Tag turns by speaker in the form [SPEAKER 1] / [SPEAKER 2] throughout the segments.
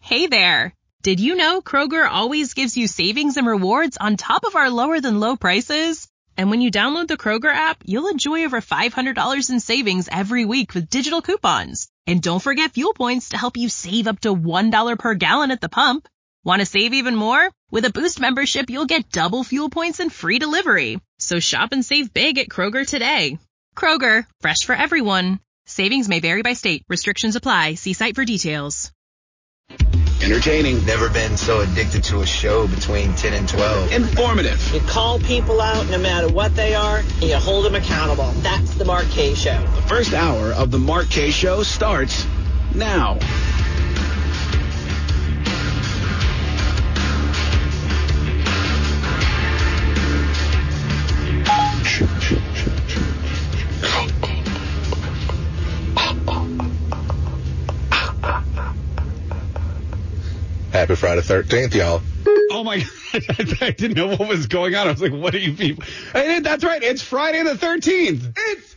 [SPEAKER 1] Hey there! Did you know Kroger always gives you savings and rewards on top of our lower-than-low prices? And when you download the Kroger app, you'll enjoy over $500 in savings every week with digital coupons. And don't forget fuel points to help you save up to $1 per gallon at the pump. Want to save even more? With a Boost membership, you'll get double fuel points and free delivery. So shop and save big at Kroger today. Kroger, fresh for everyone. Savings may vary by state. Restrictions apply. See site for details.
[SPEAKER 2] Entertaining. Never been so addicted to a show between 10 and 12.
[SPEAKER 3] Informative.
[SPEAKER 4] You call people out no matter what they are, and you hold them accountable. That's the Mark Kaye Show.
[SPEAKER 3] The first hour of the Mark Kaye Show starts now.
[SPEAKER 5] Happy Friday 13th, y'all.
[SPEAKER 6] Oh, my God. I didn't know what was going on. I was like, what are you people? And that's right. It's Friday the 13th.
[SPEAKER 3] It's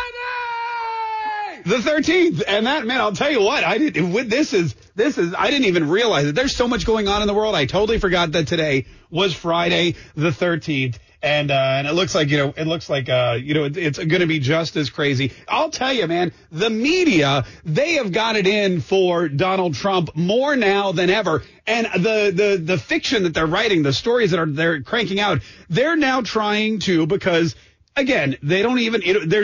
[SPEAKER 3] Friday!
[SPEAKER 6] The 13th. And that, man, I'll tell you what. I didn't even realize it. There's so much going on in the world. I totally forgot that today was Friday the 13th. And it looks like, it's going to be just as crazy. I'll tell you, man, the media, they have got it in for Donald Trump more now than ever. And the fiction that they're writing, the stories that they're cranking out, they're now trying to, because again, they don't even,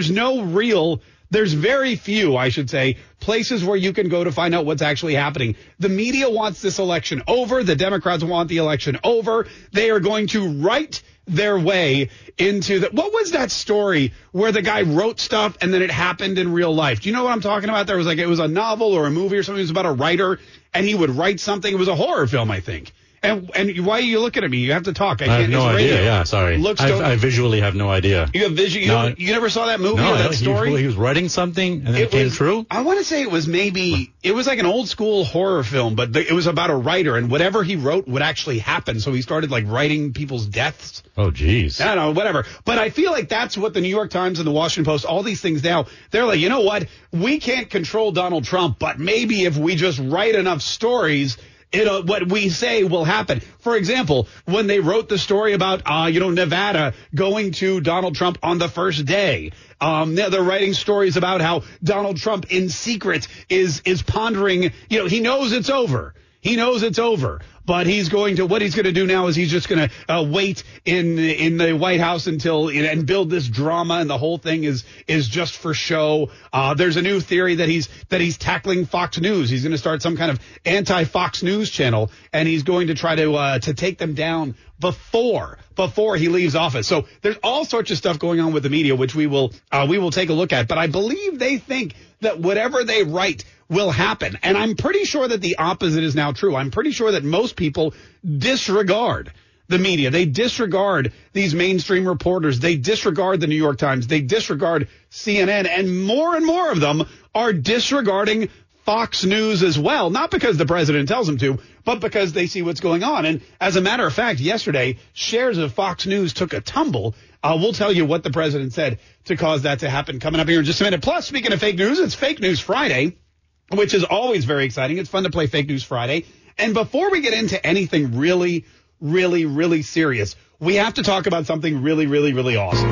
[SPEAKER 6] there's very few, I should say, places where you can go to find out what's actually happening. The media wants this election over. The Democrats want the election over. They are going to write their way into what was that story where the guy wrote stuff and then it happened in real life? Do you know what I'm talking about? It was a novel or a movie or something. It was about a writer and he would write something. It was a horror film, I think. And why are you looking at me? You have to talk.
[SPEAKER 7] I have no idea. Yeah, sorry. I visually have no idea.
[SPEAKER 6] You have vision. You never saw that movie or that story?
[SPEAKER 7] He was writing something and then it came true?
[SPEAKER 6] I want to say it was like an old school horror film, but it was about a writer and whatever he wrote would actually happen. So he started like writing people's deaths.
[SPEAKER 7] Oh, geez.
[SPEAKER 6] I don't know, whatever. But I feel like that's what the New York Times and the Washington Post, all these things now, they're like, you know what? We can't control Donald Trump, but maybe if we just write enough stories, what we say will happen. For example, when they wrote the story about, Nevada going to Donald Trump on the first day, they're writing stories about how Donald Trump in secret is pondering, he knows it's over. He knows it's over, but what he's going to do now is he's just going to wait in the White House and build this drama, and the whole thing is just for show. There's a new theory that he's tackling Fox News. He's going to start some kind of anti-Fox News channel, and he's going to try to take them down before he leaves office. So there's all sorts of stuff going on with the media, which we will take a look at. But I believe they think that whatever they write will happen. And I'm pretty sure that the opposite is now true. I'm pretty sure that most people disregard the media. They disregard these mainstream reporters. They disregard the New York Times. They disregard CNN. And more of them are disregarding Fox News as well. Not because the president tells them to, but because they see what's going on. And as a matter of fact, yesterday, shares of Fox News took a tumble. We'll tell you what the president said to cause that to happen coming up here in just a minute. Plus, speaking of fake news, it's Fake News Friday, which is always very exciting. It's fun to play Fake News Friday. And before we get into anything really, really, really serious, we have to talk about something really, really, really awesome.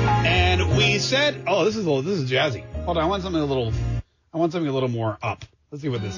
[SPEAKER 6] And we said, this is jazzy. Hold on, I want something a little more up. Let's see what this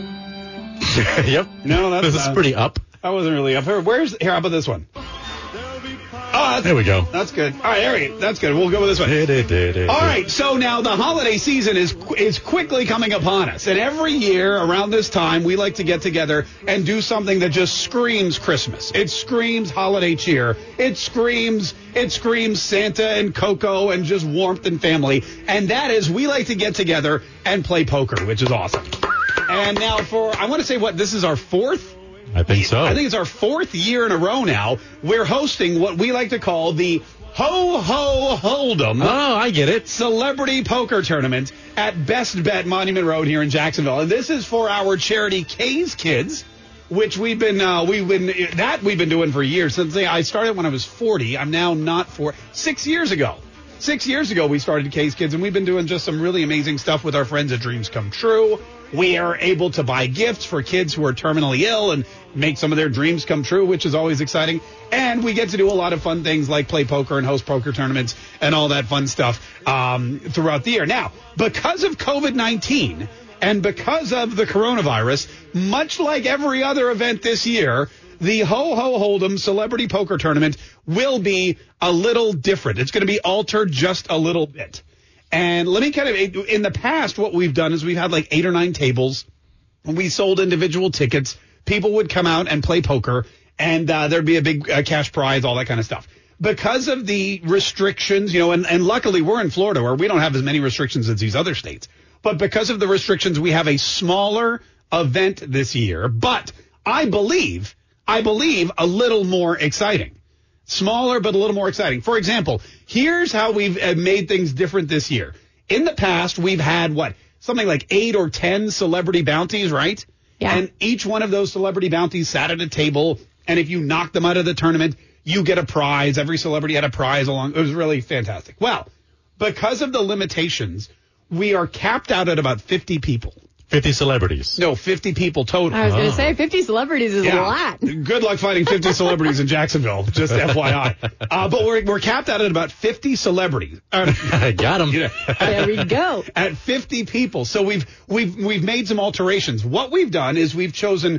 [SPEAKER 6] is.
[SPEAKER 7] Yep.
[SPEAKER 6] No,
[SPEAKER 7] this is pretty up.
[SPEAKER 6] That wasn't really up. Here, how about this one?
[SPEAKER 7] There we go.
[SPEAKER 6] That's good. All right, that's good. We'll go with this one. All right, so now the holiday season is quickly coming upon us. And every year around this time, we like to get together and do something that just screams Christmas. It screams holiday cheer. It screams Santa and cocoa and just warmth and family. And that is, we like to get together and play poker, which is awesome. And now I want to say this is our fourth?
[SPEAKER 7] I think so.
[SPEAKER 6] I think it's our fourth year in a row now. We're hosting what we like to call the Ho Ho Hold'em.
[SPEAKER 7] Oh, I get it.
[SPEAKER 6] Celebrity Poker Tournament at Best Bet Monument Road here in Jacksonville. And this is for our charity Kaye's Kids, which we've been doing for years. Since I started when I was 40. I'm now not 6 years ago. 6 years ago, we started K's Kids, and we've been doing just some really amazing stuff with our friends at Dreams Come True. We are able to buy gifts for kids who are terminally ill and make some of their dreams come true, which is always exciting. And we get to do a lot of fun things like play poker and host poker tournaments and all that fun stuff throughout the year. Now, because of COVID-19 and because of the coronavirus, much like every other event this year, the Ho Ho Hold'em Celebrity Poker Tournament will be a little different. It's going to be altered just a little bit. And let me in the past, what we've done is we've had like 8 or 9 tables. We sold individual tickets. People would come out and play poker, and there'd be a big cash prize, all that kind of stuff. Because of the restrictions, and luckily we're in Florida where we don't have as many restrictions as these other states. But because of the restrictions, we have a smaller event this year. But I believe a little more exciting. Smaller, but a little more exciting. For example, here's how we've made things different this year. In the past, we've had, something like 8 or 10 celebrity bounties, right?
[SPEAKER 8] Yeah.
[SPEAKER 6] And each one of those celebrity bounties sat at a table, and if you knocked them out of the tournament, you get a prize. Every celebrity had a prize along. It was really fantastic. Well, because of the limitations, we are capped out at about 50 people.
[SPEAKER 7] 50 celebrities.
[SPEAKER 6] No, 50 people total.
[SPEAKER 8] I was going to say 50 celebrities is a lot.
[SPEAKER 6] Good luck finding 50 celebrities in Jacksonville, just FYI. But we're capped out at about 50 celebrities.
[SPEAKER 7] I got them.
[SPEAKER 8] There we go.
[SPEAKER 6] At 50 people. So we've made some alterations. What we've done is we've chosen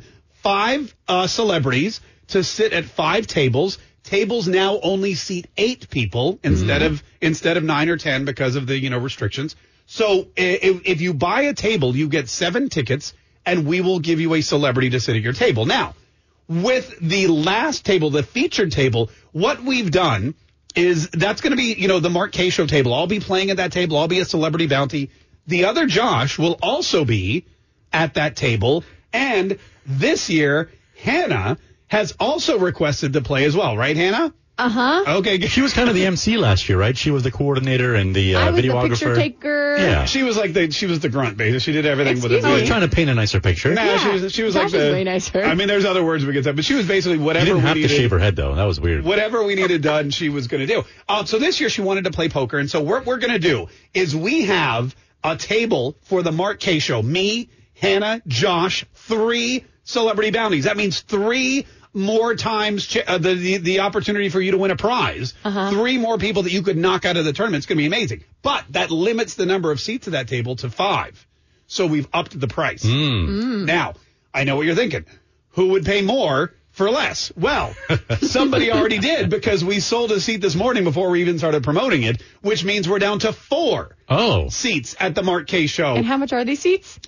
[SPEAKER 6] 5 celebrities to sit at 5 tables. Tables now only seat 8 people instead of 9 or 10 because of the restrictions. So if you buy a table, you get 7 tickets, and we will give you a celebrity to sit at your table. Now, with the last table, the featured table, what we've done is that's going to be, the Mark K. Show table. I'll be playing at that table. I'll be a celebrity bounty. The other Josh will also be at that table. And this year, Hannah has also requested to play as well. Right, Hannah?
[SPEAKER 8] Uh-huh.
[SPEAKER 6] Okay.
[SPEAKER 7] She was kind of the MC last year, right? She was the coordinator and the
[SPEAKER 8] I was
[SPEAKER 7] videographer.
[SPEAKER 8] the picture taker.
[SPEAKER 7] Yeah.
[SPEAKER 6] She was the grunt, basically. She did everything with it.
[SPEAKER 7] I was trying to paint a nicer picture.
[SPEAKER 6] Nah,
[SPEAKER 8] Yeah.
[SPEAKER 6] she was
[SPEAKER 8] Josh
[SPEAKER 6] like the.
[SPEAKER 8] is way nicer.
[SPEAKER 6] I mean, there's other words we could say, but she was basically whatever
[SPEAKER 7] You didn't
[SPEAKER 6] we
[SPEAKER 7] have
[SPEAKER 6] needed.
[SPEAKER 7] to shave her head, though. That was weird.
[SPEAKER 6] Whatever we needed done, she was going to do. So this year she wanted to play poker, and so what we're going to do is we have a table for the Mark K. Show. Me, Hannah, Josh, 3 celebrity bounties. That means 3 more times the opportunity for you to win a prize. 3 more people that you could knock out of the tournament. It's going to be amazing. But that limits the number of seats at that table to 5. So we've upped the price. Now, I know what you're thinking. Who would pay more for less? Well, somebody already did, because we sold a seat this morning before we even started promoting it, which means we're down to 4 seats at the Mark K. Show.
[SPEAKER 8] And how much are these seats?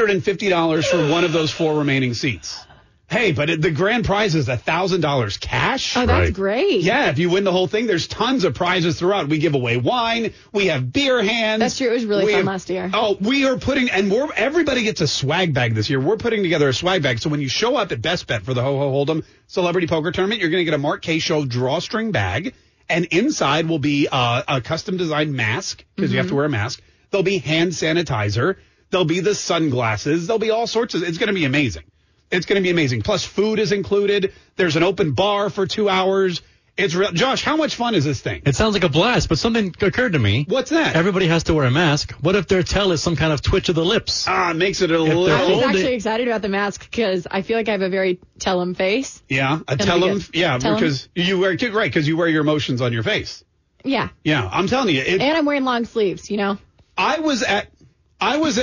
[SPEAKER 6] $250 for one of those 4 remaining seats. Hey, but the grand prize is $1,000 cash.
[SPEAKER 8] Oh, that's great.
[SPEAKER 6] Yeah, if you win the whole thing, there's tons of prizes throughout. We give away wine. We have beer hands.
[SPEAKER 8] That's true. It was really fun last year.
[SPEAKER 6] Oh, we are putting, and everybody gets a swag bag this year. We're putting together a swag bag. So when you show up at Best Bet for the Ho Ho Hold'em Celebrity Poker Tournament, you're going to get a Mark K. Show drawstring bag, and inside will be a custom designed mask, because you have to wear a mask. There'll be hand sanitizer. There'll be the sunglasses. There'll be all sorts of, it's going to be amazing. It's going to be amazing. Plus, food is included. There's an open bar for 2 hours. It's real. Josh, how much fun is this thing?
[SPEAKER 7] It sounds like a blast, but something occurred to me.
[SPEAKER 6] What's that?
[SPEAKER 7] Everybody has to wear a mask. What if their tell is some kind of twitch of the lips?
[SPEAKER 6] It makes it a little.
[SPEAKER 8] I was actually excited about the mask because I feel like I have a very tell-em face.
[SPEAKER 6] Yeah, a tell-em. Yeah, because you wear because you wear your emotions on your face.
[SPEAKER 8] Yeah.
[SPEAKER 6] Yeah, I'm telling you.
[SPEAKER 8] And I'm wearing long sleeves,
[SPEAKER 6] I was at.
[SPEAKER 8] Because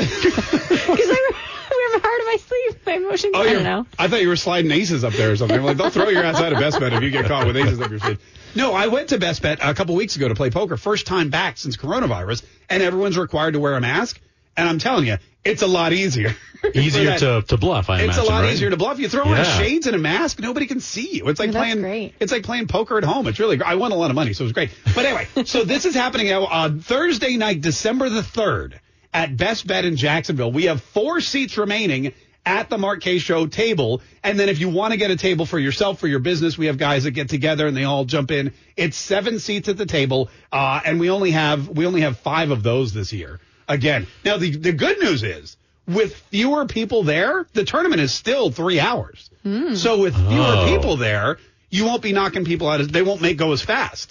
[SPEAKER 8] I wear hard on my sleeve, my emotions. I don't know.
[SPEAKER 6] I thought you were sliding aces up there or something. I'm like, they'll throw your ass out of Best Bet if you get caught with aces up your sleeve. No, I went to Best Bet a couple weeks ago to play poker. First time back since coronavirus, and everyone's required to wear a mask. And I'm telling you, it's a lot easier.
[SPEAKER 7] Easier to bluff, I imagine.
[SPEAKER 6] It's a lot
[SPEAKER 7] right?
[SPEAKER 6] easier to bluff. You throw on shades and a mask, nobody can see you. It's like playing poker at home. It's really great. I won a lot of money, so it was great. But anyway, so this is happening on Thursday night, December the 3rd. At Best Bet in Jacksonville. We have 4 seats remaining at the Mark K. Show table. And then if you want to get a table for yourself, for your business, we have guys that get together and they all jump in. It's 7 seats at the table. And we only have 5 of those this year. Again. Now, the good news is with fewer people there, the tournament is still 3 hours. So with fewer people there, you won't be knocking people out. They won't go as fast.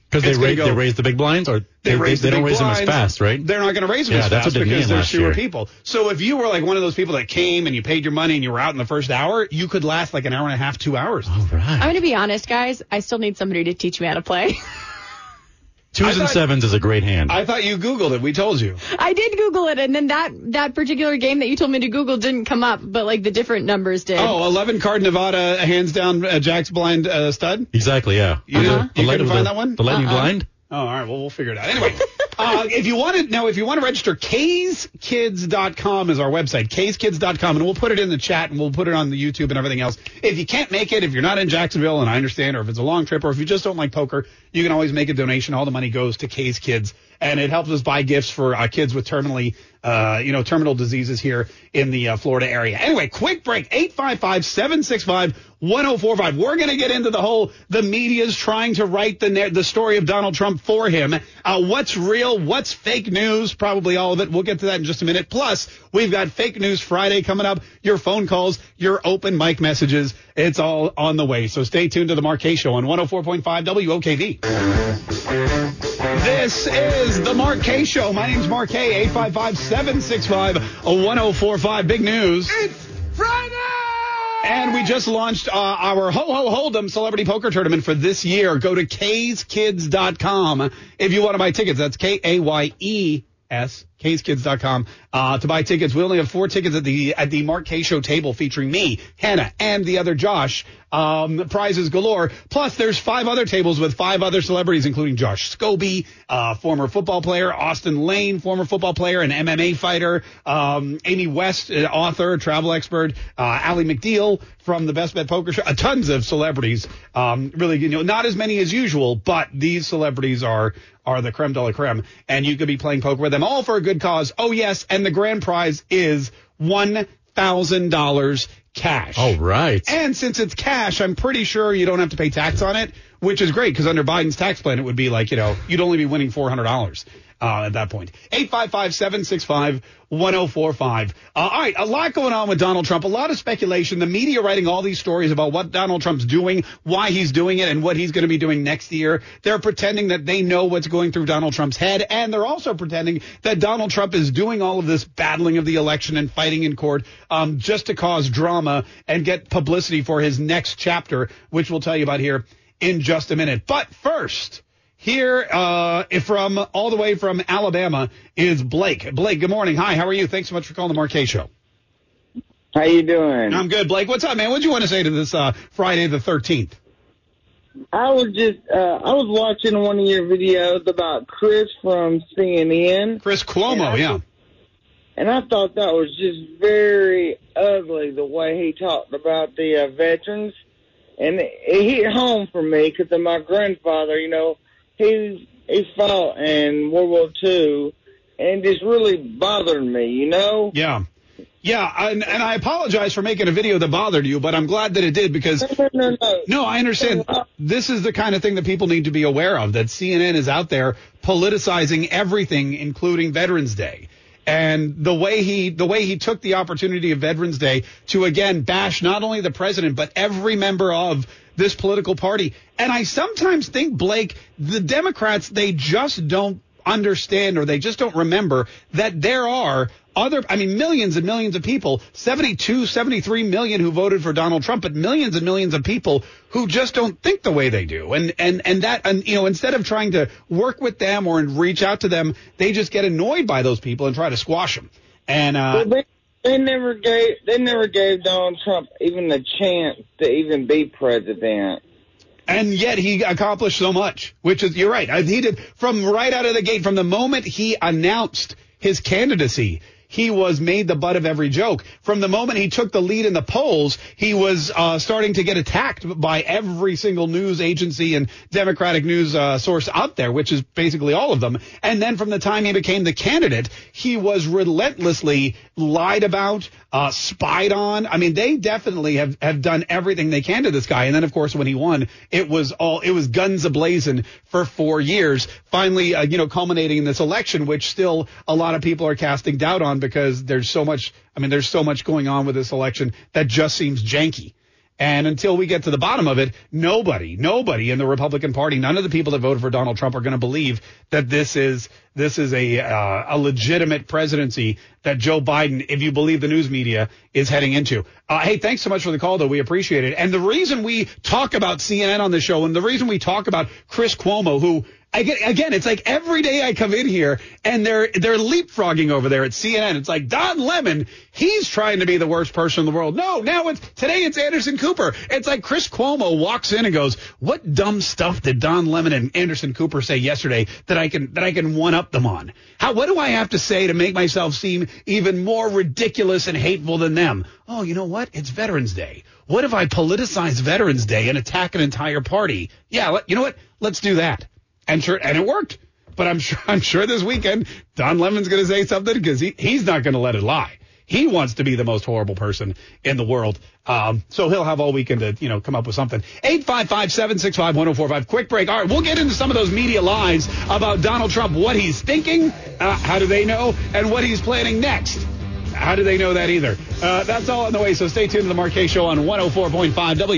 [SPEAKER 7] Because they raise the big blinds, or they don't raise them as fast, right?
[SPEAKER 6] They're not going to raise them as fast because there's fewer people. So if you were like one of those people that came and you paid your money and you were out in the first hour, you could last like an hour and a half, 2 hours.
[SPEAKER 7] All right.
[SPEAKER 8] I'm going to be honest, guys. I still need somebody to teach me how to play.
[SPEAKER 7] 2s and 7s is a great hand.
[SPEAKER 6] I thought you Googled it. We told you.
[SPEAKER 8] I did Google it, and then that particular game that you told me to Google didn't come up, but like the different numbers did.
[SPEAKER 6] Oh, 11 card Nevada, hands down, Jack's blind stud?
[SPEAKER 7] Exactly, yeah.
[SPEAKER 6] You couldn't find that one?
[SPEAKER 7] The lightning blind?
[SPEAKER 6] Oh, all right. Well, we'll figure it out. Anyway, if you want to register, kskids.com is our website, kskids.com, and we'll put it in the chat and we'll put it on the YouTube and everything else. If you can't make it, if you're not in Jacksonville, and I understand, or if it's a long trip, or if you just don't like poker, you can always make a donation. All the money goes to K's Kids, and it helps us buy gifts for kids with terminal diseases here in the Florida area. Anyway, quick break. 855-765-1045. We're going to get into the media's trying to write the story of Donald Trump for him. What's real? What's fake news? Probably all of it. We'll get to that in just a minute. Plus, we've got Fake News Friday coming up. Your phone calls, your open mic messages. It's all on the way. So stay tuned to the Mark Kaye Show on 104.5 WOKV. This is the Mark Kaye Show. My name's Mark Kaye. 855-765-1045. Big news.
[SPEAKER 3] It's Friday!
[SPEAKER 6] And we just launched our Hold'em Celebrity Poker Tournament for this year. Go to kskids.com if you want to buy tickets. That's KAYES, kskids.com. To buy tickets. We only have 4 tickets at the Mark Kaye Show table featuring me, Hannah, and the other Josh. Prizes galore. Plus, there's 5 other tables with 5 other celebrities, including Josh Scobie, former football player, Austin Lane, former football player and MMA fighter, Amy West, author, travel expert, Ally McDeal from the Best Bet Poker Show. Tons of celebrities. Really, not as many as usual, but these celebrities are the creme de la creme, and you could be playing poker with them, all for a good cause. Oh, yes, and the grand prize is $1,000 cash.
[SPEAKER 7] All right.
[SPEAKER 6] And since it's cash, I'm pretty sure you don't have to pay tax on it, which is great, because under Biden's tax plan, it would be like, you'd only be winning $400 at that point. 855-765-1045. All right, a lot going on with Donald Trump, a lot of speculation, the media writing all these stories about what Donald Trump's doing, why he's doing it, and what he's going to be doing next year. They're pretending that they know what's going through Donald Trump's head, and they're also pretending that Donald Trump is doing all of this battling of the election and fighting in court just to cause drama and get publicity for his next chapter, which we'll tell you about here in just a minute. But first, here from all the way from Alabama is Blake. Blake, good morning. Hi, how are you? Thanks so much for calling the Mark Kaye Show.
[SPEAKER 9] How you doing?
[SPEAKER 6] I'm good, Blake. What's up, man? What do you want to say to this Friday the 13th?
[SPEAKER 9] I was watching one of your videos about Chris from CNN.
[SPEAKER 6] Chris Cuomo, yeah.
[SPEAKER 9] And I thought that was just very ugly, the way he talked about the veterans. And it hit home for me because of my grandfather, he fought in World War II, and it just really bothered me,
[SPEAKER 6] Yeah. Yeah, and I apologize for making a video that bothered you, but I'm glad that it did because... No, I understand. This is the kind of thing that people need to be aware of, that CNN is out there politicizing everything, including Veterans Day. And the way he took the opportunity of Veterans Day to, again, bash not only the president, but every member of this political party. And I sometimes think, Blake, the Democrats, they just don't understand, or they just don't remember that there are millions and millions of people, 73 million who voted for Donald Trump, but millions and millions of people who just don't think the way they do. And instead of trying to work with them or reach out to them, they just get annoyed by those people and try to squash them. And
[SPEAKER 9] they never gave Donald Trump even the chance to even be president.
[SPEAKER 6] And yet he accomplished so much, which is, you're right. He did from right out of the gate, from the moment he announced his candidacy. He was made the butt of every joke. From the moment he took the lead in the polls, he was starting to get attacked by every single news agency and Democratic news source out there, which is basically all of them. And then from the time he became the candidate, he was relentlessly lied about, spied on. I mean, they definitely have done everything they can to this guy. And then, of course, when he won, it was guns a-blazing for 4 years, finally, culminating in this election, which still a lot of people are casting doubt on, because there's so much going on with this election that just seems janky. And until we get to the bottom of it, nobody in the Republican Party, none of the people that voted for Donald Trump are going to believe that this is a legitimate presidency that Joe Biden, if you believe the news media, is heading into. Hey, thanks so much for the call, though. We appreciate it. And the reason we talk about CNN on the show, and the reason we talk about Chris Cuomo, who, again, it's like every day I come in here and they're leapfrogging over there at CNN. It's like Don Lemon, he's trying to be the worst person in the world. No, today it's Anderson Cooper. It's like Chris Cuomo walks in and goes, what dumb stuff did Don Lemon and Anderson Cooper say yesterday that I can one up them on? What do I have to say to make myself seem even more ridiculous and hateful than them? Oh, you know what? It's Veterans Day. What if I politicize Veterans Day and attack an entire party? Yeah, you know what? Let's do that. And it worked. But I'm sure this weekend Don Lemon's going to say something because he's not going to let it lie. He wants to be the most horrible person in the world. So he'll have all weekend to, come up with something. 855-765-1045. Quick break. All right, we'll get into some of those media lies about Donald Trump, what he's thinking, how do they know, and what he's planning next. How do they know that either? That's all on the way, so stay tuned to the Mark Kaye Show on 104.5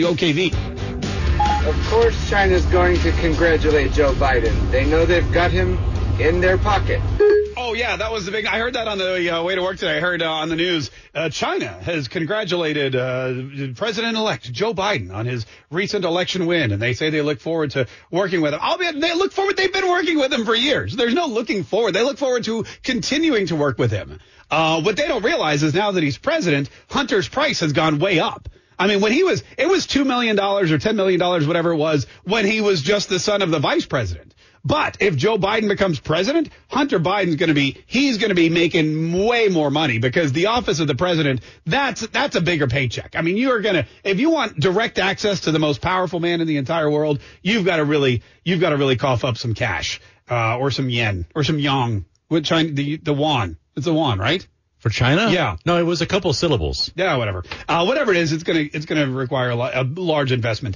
[SPEAKER 6] WOKV.
[SPEAKER 10] Of course China's going to congratulate Joe Biden. They know they've got him in their pocket.
[SPEAKER 6] Oh, yeah, that was the big – I heard that on the way to work today. I heard on the news China has congratulated President-elect Joe Biden on his recent election win, and they say they look forward to working with him. They look forward – they've been working with him for years. There's no looking forward. They look forward to continuing to work with him. What they don't realize is now that he's president, Hunter's price has gone way up. I mean, when it was $2 million or $10 million, whatever it was, when he was just the son of the vice president. But if Joe Biden becomes president, Hunter Biden's going to be making way more money because the office of the president, that's a bigger paycheck. I mean, if you want direct access to the most powerful man in the entire world, you've got to really cough up some cash, or some yen or some yang with China, the yuan. It's a yuan, right?
[SPEAKER 7] For China?
[SPEAKER 6] Yeah.
[SPEAKER 7] No, it was a couple syllables.
[SPEAKER 6] Yeah, whatever. Whatever it is, it's gonna require a large investment.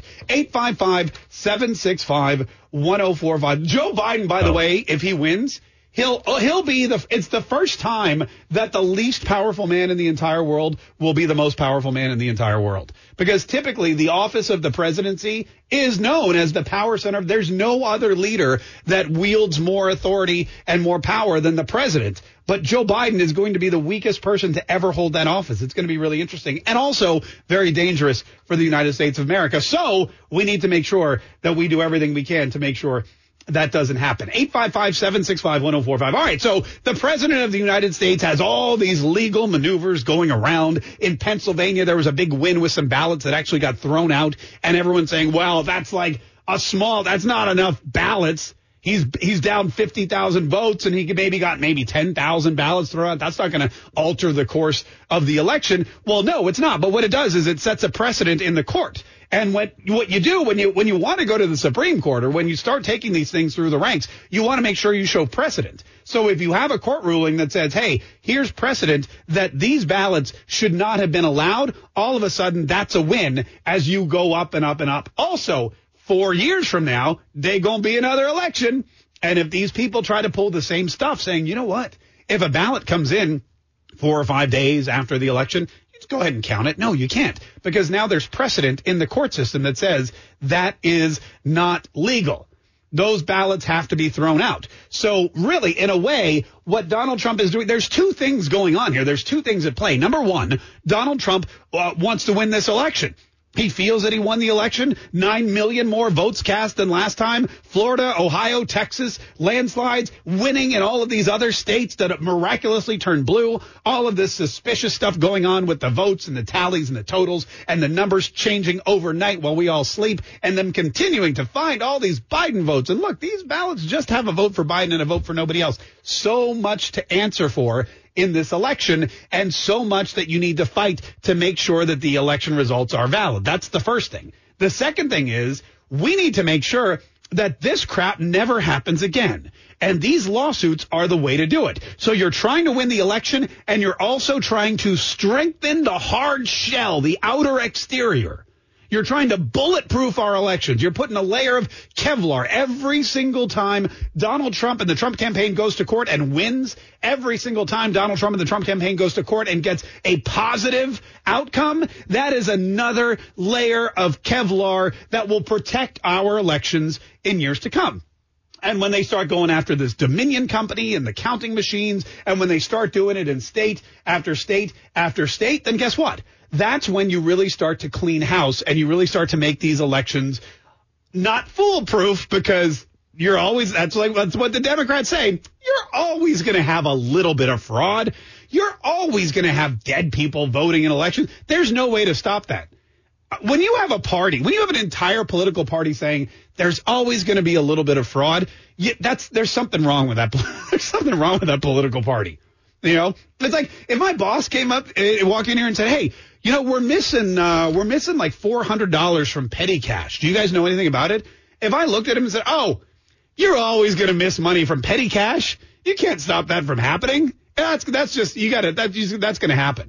[SPEAKER 6] 855-765-1045. Joe Biden, by the way, if he wins, he'll be it's the first time that the least powerful man in the entire world will be the most powerful man in the entire world. Because typically the office of the presidency is known as the power center. There's no other leader that wields more authority and more power than the president. But Joe Biden is going to be the weakest person to ever hold that office. It's going to be really interesting and also very dangerous for the United States of America. So we need to make sure that we do everything we can to make sure that doesn't happen. 855-765-1045. All right, so the president of the United States has all these legal maneuvers going around. In Pennsylvania, there was a big win with some ballots that actually got thrown out, and everyone's saying, well, that's like that's not enough ballots. He's down 50,000 votes, and he got 10,000 ballots thrown out. That's not going to alter the course of the election. Well, no, it's not. But what it does is it sets a precedent in the court. And what you do when you want to go to the Supreme Court or when you start taking these things through the ranks, you want to make sure you show precedent. So if you have a court ruling that says, hey, here's precedent that these ballots should not have been allowed, all of a sudden that's a win as you go up and up and up. Also, 4 years from now, there's going to be another election. And if these people try to pull the same stuff saying, you know what, if a ballot comes in 4 or 5 days after the election, just go ahead and count it. No, you can't, because now there's precedent in the court system that says that is not legal. Those ballots have to be thrown out. So really, in a way, what Donald Trump is doing, there's two things going on here. There's two things at play. Number one, Donald Trump wants to win this election. He feels that he won the election. 9 million more votes cast than last time. Florida, Ohio, Texas, landslides, winning in all of these other states that miraculously turned blue. All of this suspicious stuff going on with the votes and the tallies and the totals and the numbers changing overnight while we all sleep, and them continuing to find all these Biden votes. And look, these ballots just have a vote for Biden and a vote for nobody else. So much to answer for in this election, and so much that you need to fight to make sure that the election results are valid. That's the first thing. The second thing is we need to make sure that this crap never happens again. And these lawsuits are the way to do it. So you're trying to win the election, and you're also trying to strengthen the hard shell, the outer exterior. You're trying to bulletproof our elections. You're putting a layer of Kevlar every single time Donald Trump and the Trump campaign goes to court and wins. Every single time Donald Trump and the Trump campaign goes to court and gets a positive outcome. That is another layer of Kevlar that will protect our elections in years to come. And when they start going after this Dominion company and the counting machines, and when they start doing it in state after state after state, then guess what? That's when you really start to clean house and you really start to make these elections not foolproof, because you're always, that's what the Democrats say. You're always going to have a little bit of fraud. You're always going to have dead people voting in elections. There's no way to stop that. When you have a party, when you have an entire political party saying there's always going to be a little bit of fraud, there's something wrong with that. There's something wrong with that political party. You know, it's like if my boss came up, walked in here and said, "Hey, you know, we're missing like $400 from petty cash. Do you guys know anything about it?" If I looked at him and said, "Oh, you're always going to miss money from petty cash. You can't stop that from happening. That's just, you got it. That's going to happen."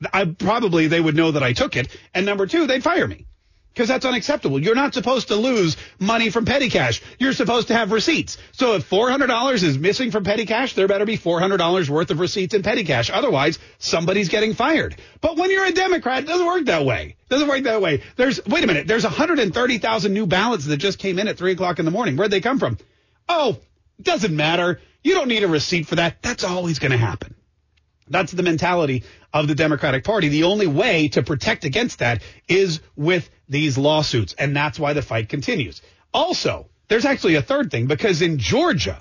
[SPEAKER 6] They would know that I took it. And number two, they'd fire me, because that's unacceptable. You're not supposed to lose money from petty cash. You're supposed to have receipts. So if $400 is missing from petty cash, there better be $400 worth of receipts in petty cash. Otherwise, somebody's getting fired. But when you're a Democrat, it doesn't work that way. Wait a minute. There's 130,000 new ballots that just came in at 3 o'clock in the morning. Where'd they come from? Oh, doesn't matter. You don't need a receipt for that. That's always going to happen. That's the mentality of the Democratic Party. The only way to protect against that is with these lawsuits, and that's why the fight continues. Also, there's actually a third thing, because in Georgia,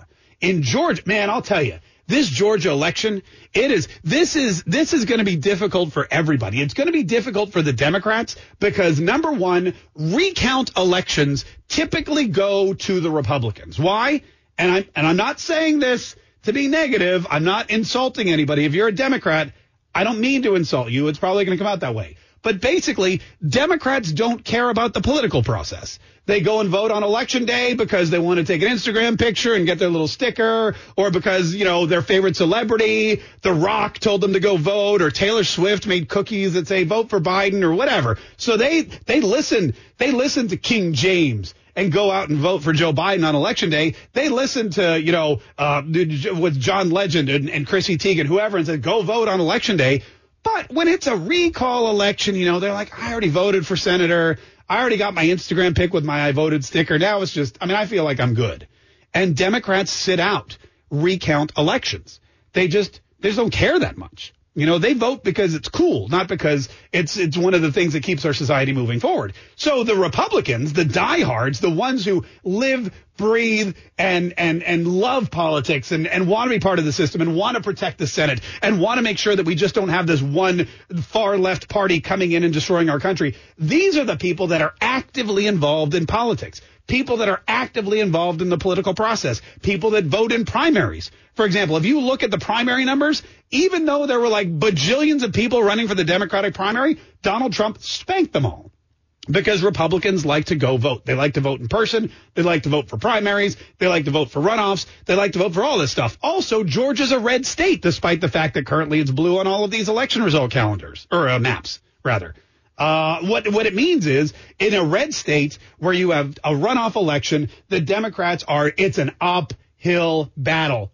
[SPEAKER 6] man, I'll tell you, this Georgia election, this is going to be difficult for everybody. It's going to be difficult for the Democrats because, number one, recount elections typically go to the Republicans. Why? And I'm not saying this to be negative. I'm not insulting anybody. If you're a Democrat, I don't mean to insult you. It's probably going to come out that way. But basically, Democrats don't care about the political process. They go and vote on Election Day because they want to take an Instagram picture and get their little sticker, or because, you know, their favorite celebrity, The Rock, told them to go vote, or Taylor Swift made cookies that say vote for Biden or whatever. So they listen to King James and go out and vote for Joe Biden on Election Day. They listen to, with John Legend and Chrissy Teigen, whoever, and said, go vote on Election Day. But when it's a recall election, they're like, I already voted for senator. I already got my Instagram pic with my I voted sticker. Now it's just, I feel like I'm good. And Democrats sit out recount elections. They just don't care that much. They vote because it's cool, not because it's one of the things that keeps our society moving forward. So the Republicans, the diehards, the ones who live, breathe, and love politics and want to be part of the system and want to protect the Senate and want to make sure that we just don't have this one far left party coming in and destroying our country. These are the people that are actively involved in politics. People that are actively involved in the political process. People that vote in primaries. For example, if you look at the primary numbers, even though there were like bajillions of people running for the Democratic primary, Donald Trump spanked them all. Because Republicans like to go vote. They like to vote in person. They like to vote for primaries. They like to vote for runoffs. They like to vote for all this stuff. Also, Georgia's a red state, despite the fact that currently it's blue on all of these election result calendars, or maps, rather. What it means is, in a red state where you have a runoff election, the Democrats it's an uphill battle.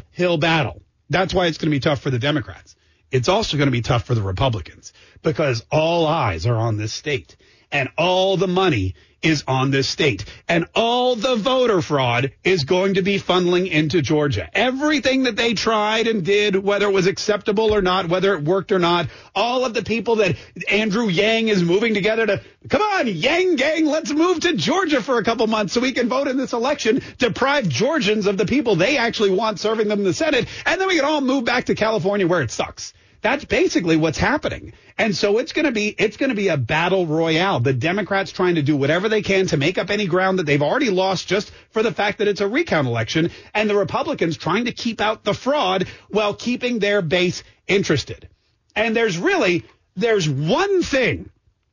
[SPEAKER 6] That's why it's going to be tough for the Democrats. It's also going to be tough for the Republicans, because all eyes are on this state. And all the money is on this state. And all the voter fraud is going to be funneling into Georgia. Everything that they tried and did, whether it was acceptable or not, whether it worked or not, all of the people that Andrew Yang is moving together to, come on, Yang gang, let's move to Georgia for a couple months so we can vote in this election, deprive Georgians of the people they actually want serving them in the Senate, and then we can all move back to California where it sucks. That's basically what's happening. And so it's going to be a battle royale. The Democrats trying to do whatever they can to make up any ground that they've already lost just for the fact that it's a recount election, and the Republicans trying to keep out the fraud while keeping their base interested. And there's one thing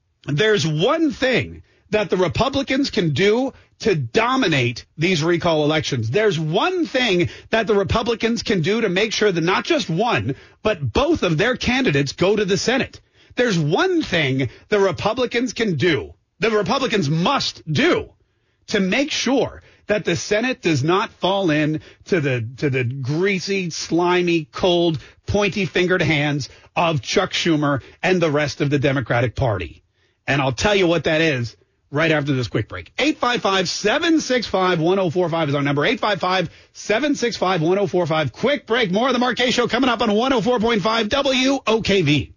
[SPEAKER 6] that the Republicans can do to dominate these recall elections. There's one thing that the Republicans can do to make sure that not just one, but both of their candidates go to the Senate. There's one thing the Republicans can do the Republicans must do to make sure that the Senate does not fall in to the greasy, slimy, cold, pointy-fingered hands of Chuck Schumer and the rest of the Democratic Party. And I'll tell you what that is right after this quick break. 855-765-1045 is our number. 855-765-1045. Quick break. More of the Mark Kaye Show coming up on 104.5 WOKV.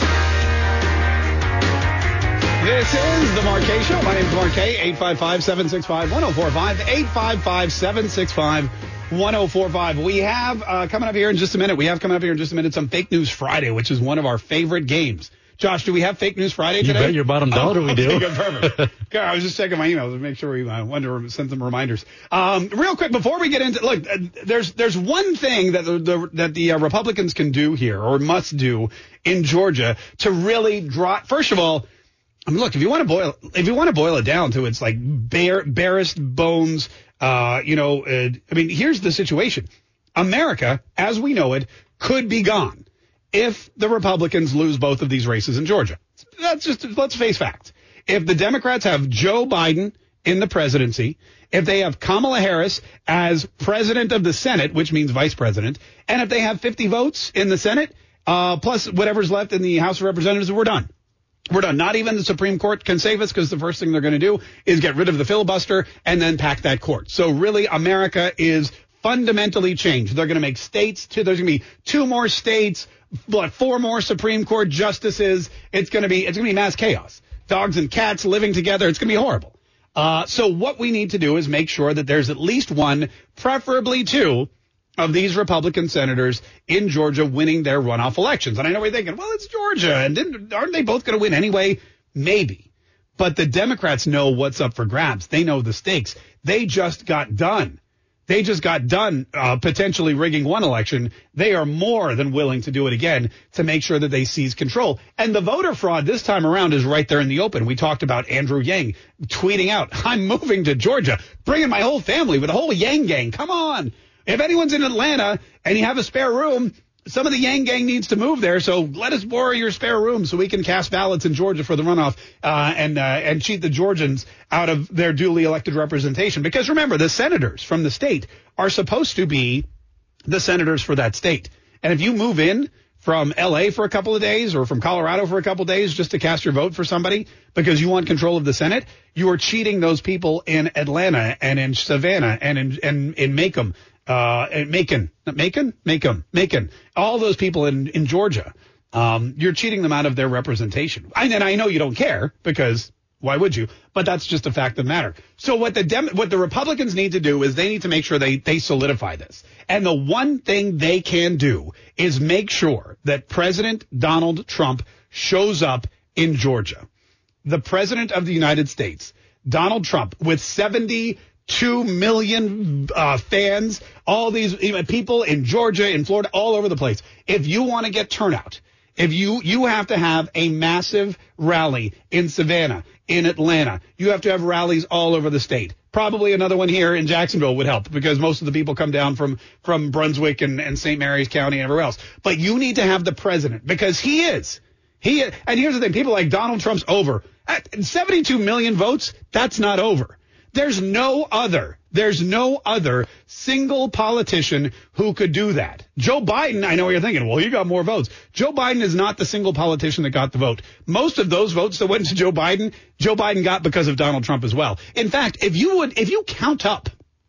[SPEAKER 6] This is the Mark Kaye Show. My name is Mark Kaye. 855-765-1045. 855-765-1045. We have coming up here in just a minute some Fake News Friday, which is one of our favorite games. Josh, do we have Fake News Friday today?
[SPEAKER 7] You bet your bottom dollar we do.
[SPEAKER 6] Okay, perfect. Okay, I was just checking my emails to make sure we wanted to send some reminders. Real quick, before we get into, look, there's one thing that the Republicans can do here, or must do in Georgia, to really draw. First of all, I mean, look, if you want to boil it down to its like barest bones, I mean, here's the situation. America, as we know it, could be gone if the Republicans lose both of these races in Georgia. Let's face facts. If the Democrats have Joe Biden in the presidency, if they have Kamala Harris as president of the Senate, which means vice president, and if they have 50 votes in the Senate, plus whatever's left in the House of Representatives, we're done. We're done. Not even the Supreme Court can save us, because the first thing they're going to do is get rid of the filibuster and then pack that court. So really, America is fundamentally changed. They're going to make states there's going to be 2 more states, 4 more Supreme Court justices. It's going to be mass chaos. Dogs and cats living together. It's going to be horrible. So what we need to do is make sure that there's at least 1, preferably 2, of these Republican senators in Georgia winning their runoff elections. And I know we're thinking, well, it's Georgia, and aren't they both going to win anyway? Maybe. But the Democrats know what's up for grabs. They know the stakes. They just got done. Potentially rigging one election. They are more than willing to do it again to make sure that they seize control. And the voter fraud this time around is right there in the open. We talked about Andrew Yang tweeting out, I'm moving to Georgia, bringing my whole family with the whole Yang gang. Come on. If anyone's in Atlanta and you have a spare room, some of the Yang gang needs to move there. So let us borrow your spare room so we can cast ballots in Georgia for the runoff and cheat the Georgians out of their duly elected representation. Because remember, the senators from the state are supposed to be the senators for that state. And if you move in from L.A. for a couple of days or from Colorado for a couple of days just to cast your vote for somebody because you want control of the Senate, you are cheating those people in Atlanta and in Savannah and in Macon. Macon, all those people in Georgia, you're cheating them out of their representation. And I know you don't care, because why would you? But that's just a fact of the matter. So what the Republicans need to do is they need to make sure they solidify this. And the one thing they can do is make sure that President Donald Trump shows up in Georgia. The President of the United States, Donald Trump, with 72 million fans, all these people in Georgia, in Florida, all over the place. If you want to get turnout, if you have to have a massive rally in Savannah, in Atlanta, you have to have rallies all over the state. Probably another one here in Jacksonville would help, because most of the people come down from Brunswick and St. Mary's County and everywhere else. But you need to have the president, because he is. And here's the thing, people like Donald Trump's over. At 72 million votes, that's not over. There's no other single politician who could do that. Joe Biden, I know what you're thinking, well, he got more votes. Joe Biden is not the single politician that got the vote. Most of those votes that went to Joe Biden got because of Donald Trump as well. In fact, if you count up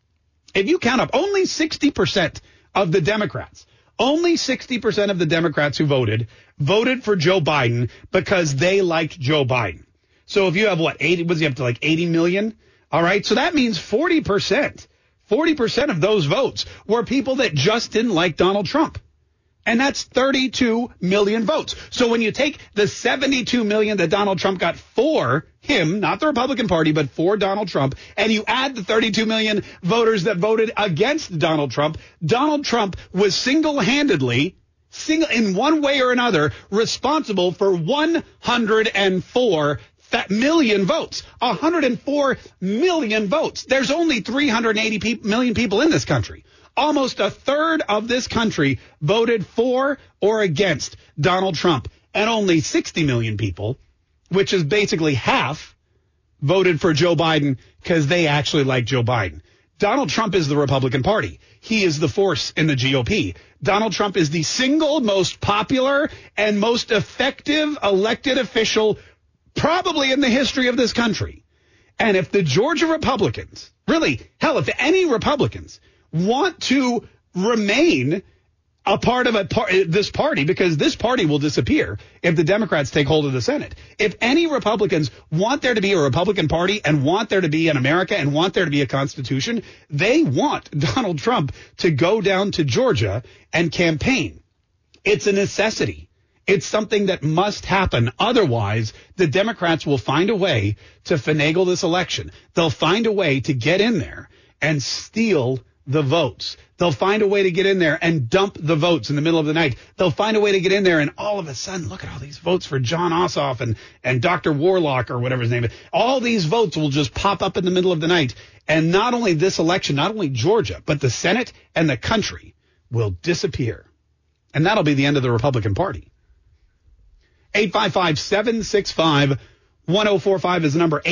[SPEAKER 6] only 60% of the Democrats, only 60% of the Democrats who voted for Joe Biden because they liked Joe Biden. So if you have 80 million? All right, so that means 40% of those votes were people that just didn't like Donald Trump. And that's 32 million votes. So when you take the 72 million that Donald Trump got for him, not the Republican Party, but for Donald Trump, and you add the 32 million voters that voted against Donald Trump was single-handedly, in one way or another, responsible for 104 million votes. 104 million votes. There's only 380 million people in this country. Almost a third of this country voted for or against Donald Trump. And only 60 million people, which is basically half, voted for Joe Biden because they actually like Joe Biden. Donald Trump is the Republican Party. He is the force in the GOP. Donald Trump is the single most popular and most effective elected official probably in the history of this country. And if the Georgia Republicans, really, hell, if any Republicans want to remain a part of this party, because this party will disappear if the Democrats take hold of the Senate. If any Republicans want there to be a Republican Party and want there to be an America and want there to be a Constitution, they want Donald Trump to go down to Georgia and campaign. It's a necessity. It's something that must happen. Otherwise, the Democrats will find a way to finagle this election. They'll find a way to get in there and steal the votes. They'll find a way to get in there and dump the votes in the middle of the night. They'll find a way to get in there and all of a sudden, look at all these votes for John Ossoff and Dr. Warlock or whatever his name is. All these votes will just pop up in the middle of the night. And not only this election, not only Georgia, but the Senate and the country will disappear. And that'll be the end of the Republican Party. 855-765-1045 is the number.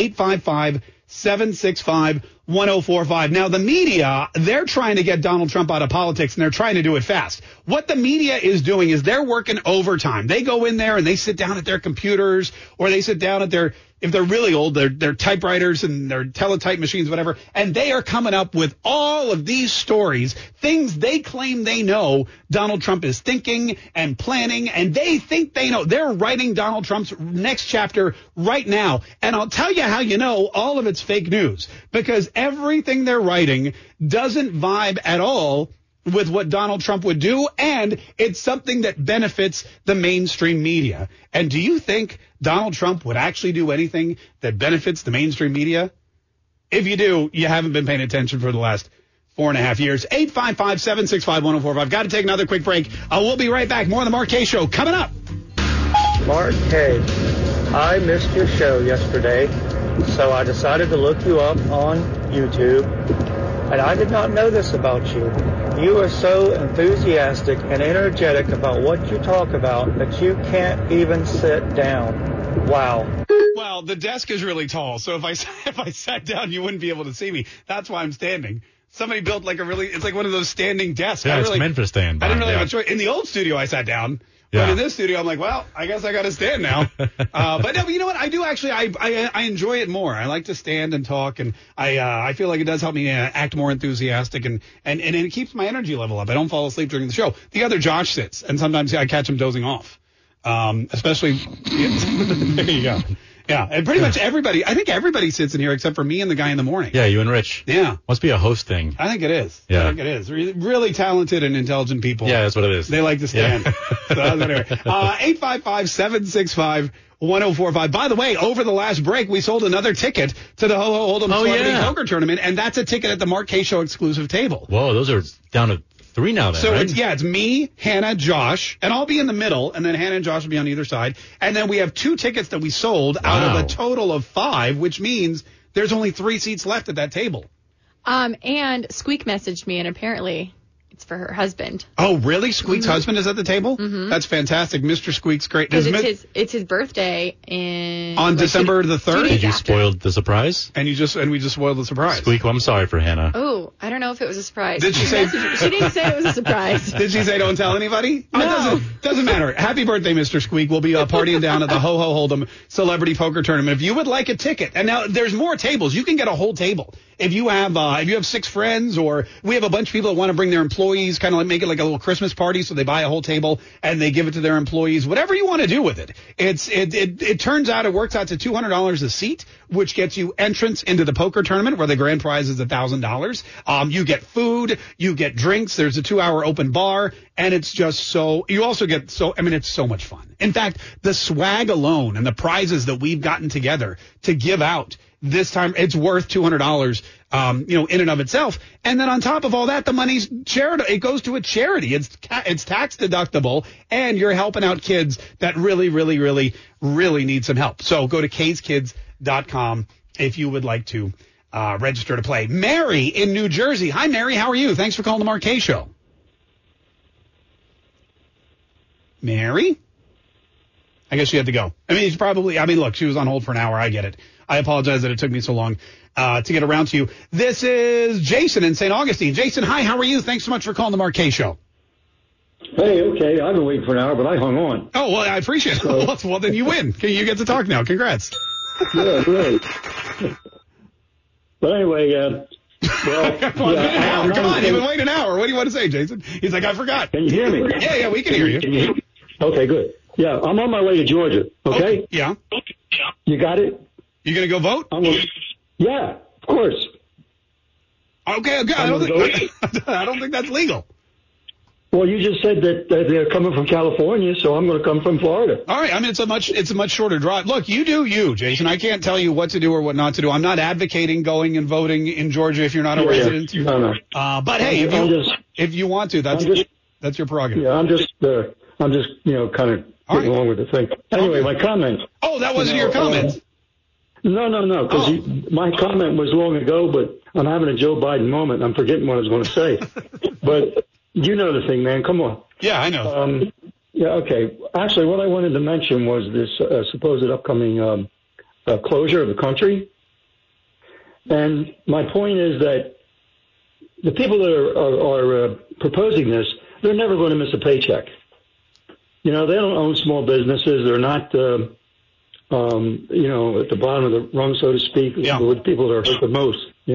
[SPEAKER 6] 855-765-1045. Now, the media, they're trying to get Donald Trump out of politics, and they're trying to do it fast. What the media is doing is they're working overtime. They go in there and they sit down at their computers, or they sit down at their, if they're really old, their typewriters and their teletype machines, whatever, and they are coming up with all of these stories, things they claim they know Donald Trump is thinking and planning, and they think they know. They're writing Donald Trump's next chapter right now, and I'll tell you how you know all of it's fake news, because everything they're writing doesn't vibe at all with what Donald Trump would do, and it's something that benefits the mainstream media. And do you think Donald Trump would actually do anything that benefits the mainstream media? If you do, you haven't been paying attention for the last 4.5 years. 855-765-1045. Got to take another quick break. We'll be right back. More on the Mark Kaye Show coming up.
[SPEAKER 11] Mark Kaye, I missed your show yesterday, so I decided to look you up on YouTube. And I did not know this about you. You are so enthusiastic and energetic about what you talk about that you can't even sit down. Wow.
[SPEAKER 6] Well, the desk is really tall, so if I sat down, you wouldn't be able to see me. That's why I'm standing. Somebody built it's like one of those standing desks.
[SPEAKER 7] Yeah, it's meant for stand.
[SPEAKER 6] I didn't really have a choice. In the old studio, I sat down. Yeah. But in this studio, I'm like, well, I guess I got to stand now. But no, you know what? I do actually. I enjoy it more. I like to stand and talk, and I feel like it does help me act more enthusiastic, and it keeps my energy level up. I don't fall asleep during the show. The other Josh sits, and sometimes I catch him dozing off. Especially there you go. Yeah, and pretty much everybody. I think everybody sits in here except for me and the guy in the morning.
[SPEAKER 7] Yeah, you and Rich.
[SPEAKER 6] Yeah,
[SPEAKER 7] must be a host thing.
[SPEAKER 6] I think it is.
[SPEAKER 7] Yeah,
[SPEAKER 6] I think it is. Really talented and intelligent people.
[SPEAKER 7] Yeah, that's what it is.
[SPEAKER 6] They like to stand. Yeah. So anyway, 855-765-1045. By the way, over the last break, we sold another ticket to the Ho Ho Hold'em Celebrity Poker Tournament, and that's a ticket at the Mark Kaye Show exclusive table.
[SPEAKER 7] Whoa, those are down to 3 now then,
[SPEAKER 6] so
[SPEAKER 7] right?
[SPEAKER 6] it's me, Hannah, Josh, and I'll be in the middle, and then Hannah and Josh will be on either side. And then we have 2 tickets that we sold out of a total of 5, which means there's only 3 seats left at that table.
[SPEAKER 8] And Squeak messaged me, and apparently it's for her husband.
[SPEAKER 6] Oh, really? Squeak's husband is at the table?
[SPEAKER 8] Mm-hmm.
[SPEAKER 6] That's fantastic. Mr. Squeak's great.
[SPEAKER 8] Because it's his birthday
[SPEAKER 6] on December the 3rd.
[SPEAKER 7] Did you spoil the surprise?
[SPEAKER 6] And we just spoiled the surprise.
[SPEAKER 7] Squeak, well, I'm sorry for Hannah.
[SPEAKER 8] Oh, I don't know if it was a surprise.
[SPEAKER 6] Did she say?
[SPEAKER 8] She didn't say it was a surprise.
[SPEAKER 6] Did she say don't tell anybody?
[SPEAKER 8] No.
[SPEAKER 6] Doesn't matter. Happy birthday, Mr. Squeak. We'll be partying down at the Ho Ho Hold'em Celebrity Poker Tournament. If you would like a ticket, and now there's more tables. You can get a whole table. If you have 6 friends, or we have a bunch of people that want to bring their employees, kind of like make it like a little Christmas party, so they buy a whole table and they give it to their employees. Whatever you want to do with it. It turns out it works out to $200 a seat, which gets you entrance into the poker tournament, where the grand prize is $1,000. You get food, you get drinks. There's a 2-hour open bar, and it's just it's so much fun. In fact, the swag alone and the prizes that we've gotten together to give out this time, it's worth $200, in and of itself. And then on top of all that, the money's charitable. It goes to a charity. It's tax deductible, and you're helping out kids that really, really, really, really need some help. So go to kayskids.com if you would like to register to play. Mary in New Jersey. Hi, Mary. How are you? Thanks for calling the Mark Kaye Show. Mary? I guess she had to go. I mean, look, she was on hold for an hour. I get it. I apologize that it took me so long to get around to you. This is Jason in St. Augustine. Jason, hi, how are you? Thanks so much for calling the Mark Kaye Show.
[SPEAKER 12] Hey, okay. I've been waiting for an hour, but I hung on.
[SPEAKER 6] Oh, well, I appreciate it. So, well, then you win. You get to talk now. Congrats.
[SPEAKER 12] Yeah, great. But anyway,
[SPEAKER 6] come on, you've been waiting an hour. What do you want to say, Jason? He's like, I forgot.
[SPEAKER 12] Can you hear me?
[SPEAKER 6] Yeah, we can hear you.
[SPEAKER 12] Okay, good. Yeah, I'm on my way to Georgia, okay?
[SPEAKER 6] Yeah.
[SPEAKER 12] You got it?
[SPEAKER 6] You going to go vote?
[SPEAKER 12] Yeah, of course.
[SPEAKER 6] Okay. I don't think that's legal.
[SPEAKER 12] Well, you just said that they're coming from California, so I'm going to come from Florida.
[SPEAKER 6] All right. I mean, it's a much shorter drive. Look, you do you, Jason. I can't tell you what to do or what not to do. I'm not advocating going and voting in Georgia if you're not a resident.
[SPEAKER 12] No.
[SPEAKER 6] But hey, if you want to, that's your prerogative.
[SPEAKER 12] Yeah, I'm just kind of getting along with the thing. Anyway, my comment.
[SPEAKER 6] Oh, that wasn't your comment.
[SPEAKER 12] No, because my comment was long ago, but I'm having a Joe Biden moment. I'm forgetting what I was going to say. But you know the thing, man. Come on.
[SPEAKER 6] Yeah, I know.
[SPEAKER 12] Yeah, okay. Actually, what I wanted to mention was this supposed upcoming closure of the country. And my point is that the people that are proposing this, they're never going to miss a paycheck. They don't own small businesses. They're not, at the bottom of the rung, so to speak, with the people that are hurt the most,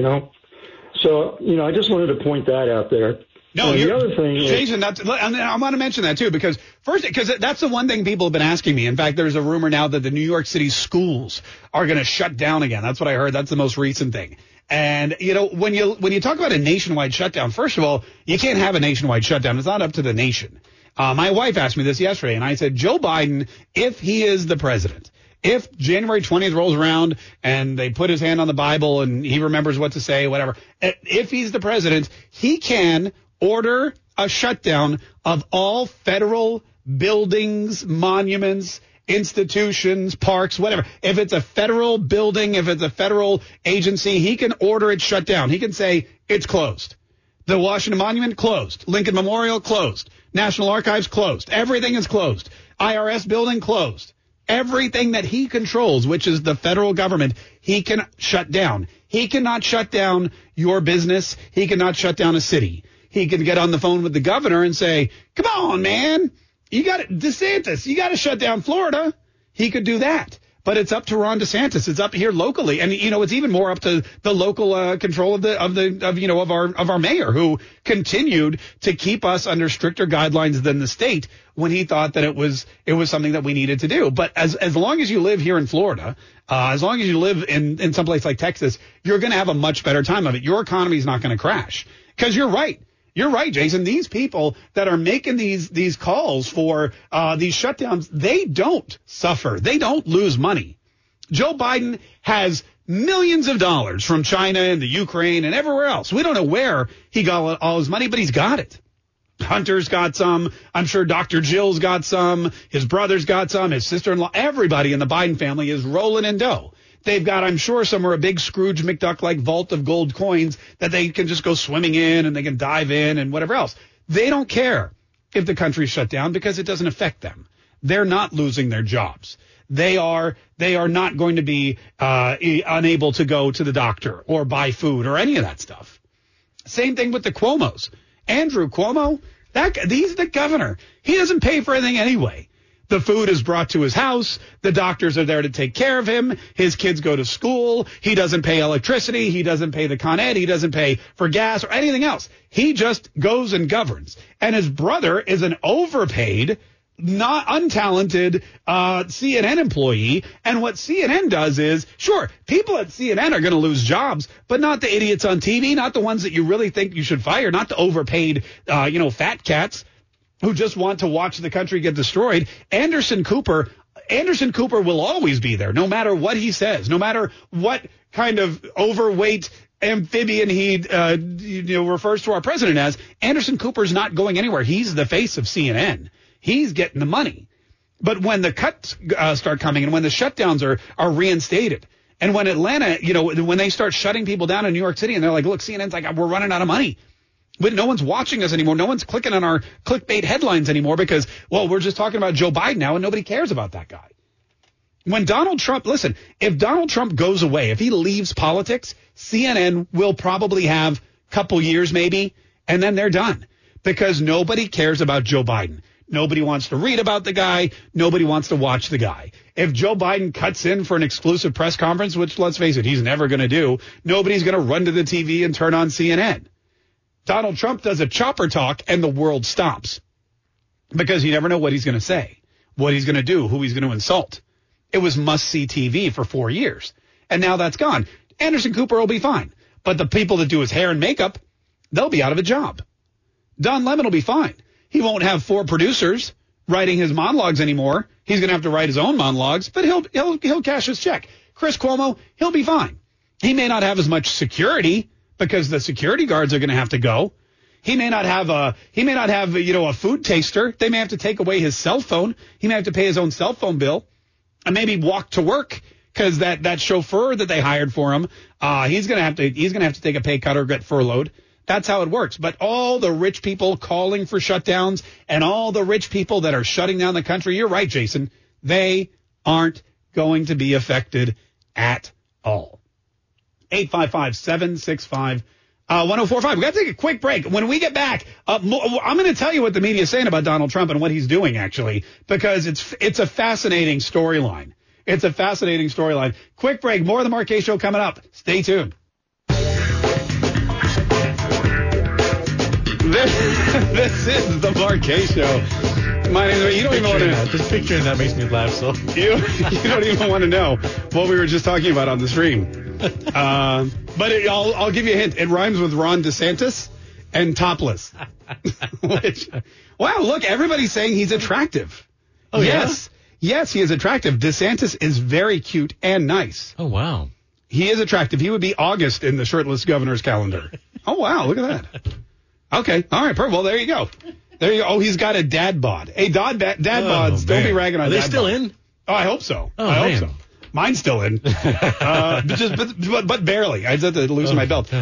[SPEAKER 12] So, I just wanted to point that out there.
[SPEAKER 6] No,
[SPEAKER 12] the other thing is,
[SPEAKER 6] Jason, I want to mention that too, because that's the one thing people have been asking me. In fact, there's a rumor now that the New York City schools are going to shut down again. That's what I heard. That's the most recent thing. And, when you talk about a nationwide shutdown, first of all, you can't have a nationwide shutdown. It's not up to the nation. My wife asked me this yesterday, and I said, Joe Biden, if he is the president, if January 20th rolls around and they put his hand on the Bible and he remembers what to say, whatever, if he's the president, he can order a shutdown of all federal buildings, monuments, institutions, parks, whatever. If it's a federal building, if it's a federal agency, he can order it shut down. He can say it's closed. The Washington Monument, closed. Lincoln Memorial, closed. National Archives, closed. Everything is closed. IRS building, closed. Everything that he controls, which is the federal government, he can shut down. He cannot shut down your business. He cannot shut down a city. He can get on the phone with the governor and say, come on, man, DeSantis, you got to shut down Florida. He could do that. But it's up to Ron DeSantis. It's up here locally. And, it's even more up to the local control of our mayor, who continued to keep us under stricter guidelines than the state when he thought that it was something that we needed to do. But as long as you live here in Florida, as long as you live in some place like Texas, you're going to have a much better time of it. Your economy is not going to crash, because you're right. You're right, Jason. These people that are making these calls for these shutdowns, they don't suffer. They don't lose money. Joe Biden has millions of dollars from China and the Ukraine and everywhere else. We don't know where he got all his money, but he's got it. Hunter's got some. I'm sure Dr. Jill's got some. His brother's got some. His sister-in-law. Everybody in the Biden family is rolling in dough. They've got, I'm sure, somewhere a big Scrooge McDuck-like vault of gold coins that they can just go swimming in and they can dive in and whatever else. They don't care if the country's shut down because it doesn't affect them. They're not losing their jobs. They are not going to be unable to go to the doctor or buy food or any of that stuff. Same thing with the Cuomos. Andrew Cuomo, he's the governor. He doesn't pay for anything anyway. The food is brought to his house. The doctors are there to take care of him. His kids go to school. He doesn't pay electricity. He doesn't pay the Con Ed. He doesn't pay for gas or anything else. He just goes and governs. And his brother is an overpaid, not untalented CNN employee. And what CNN does is, sure, people at CNN are going to lose jobs, but not the idiots on TV, not the ones that you really think you should fire, not the overpaid, fat cats who just want to watch the country get destroyed. Anderson Cooper will always be there, no matter what he says, no matter what kind of overweight amphibian he refers to our president as. Anderson Cooper's not going anywhere. He's the face of CNN. He's getting the money. But when the cuts start coming and when the shutdowns are reinstated, and when Atlanta, when they start shutting people down in New York City and they're like, look, CNN's like, we're running out of money. No one's watching us anymore. No one's clicking on our clickbait headlines anymore because, well, we're just talking about Joe Biden now and nobody cares about that guy. When Donald Trump, listen, if Donald Trump goes away, if he leaves politics, CNN will probably have a couple years maybe, and then they're done because nobody cares about Joe Biden. Nobody wants to read about the guy. Nobody wants to watch the guy. If Joe Biden cuts in for an exclusive press conference, which, let's face it, he's never going to do, nobody's going to run to the TV and turn on CNN. Donald Trump does a chopper talk and the world stops because you never know what he's going to say, what he's going to do, who he's going to insult. It was must-see TV for 4 years, and now that's gone. Anderson Cooper will be fine, but the people that do his hair and makeup, they'll be out of a job. Don Lemon will be fine. He won't have 4 producers writing his monologues anymore. He's going to have to write his own monologues, but he'll cash his check. Chris Cuomo, he'll be fine. He may not have as much security because the security guards are going to have to go. He may not have a food taster. They may have to take away his cell phone. He may have to pay his own cell phone bill and maybe walk to work because that chauffeur that they hired for him, he's going to have to take a pay cut or get furloughed. That's how it works. But all the rich people calling for shutdowns and all the rich people that are shutting down the country, you're right, Jason, they aren't going to be affected at all. 855-765-1045. We got to take a quick break. When we get back, I'm going to tell you what the media is saying about Donald Trump and what he's doing, actually, because it's a fascinating storyline. It's a fascinating storyline. Quick break. More of the Mark Kaye Show coming up. Stay tuned. This is the Mark Kaye Show. My name is. You don't even want to.
[SPEAKER 7] Just picturing that makes me laugh. So
[SPEAKER 6] you don't even want to know what we were just talking about on the stream. But I'll give you a hint. It rhymes with Ron DeSantis and topless. Wow, look, everybody's saying he's attractive.
[SPEAKER 7] Oh,
[SPEAKER 6] yes. Yeah? Yes, he is attractive. DeSantis is very cute and nice.
[SPEAKER 7] Oh, wow.
[SPEAKER 6] He is attractive. He would be August in the shirtless governor's calendar. Oh, wow, look at that. Okay, all right, well, there you go. There you go. Oh, he's got a dad bod. Hey, dad bods, don't be ragging on
[SPEAKER 7] Are they
[SPEAKER 6] dad
[SPEAKER 7] still
[SPEAKER 6] bod.
[SPEAKER 7] in?
[SPEAKER 6] Oh, I hope so.
[SPEAKER 7] Oh,
[SPEAKER 6] I
[SPEAKER 7] man.
[SPEAKER 6] hope so. Mine's still in, but barely. I just had to loosen my belt.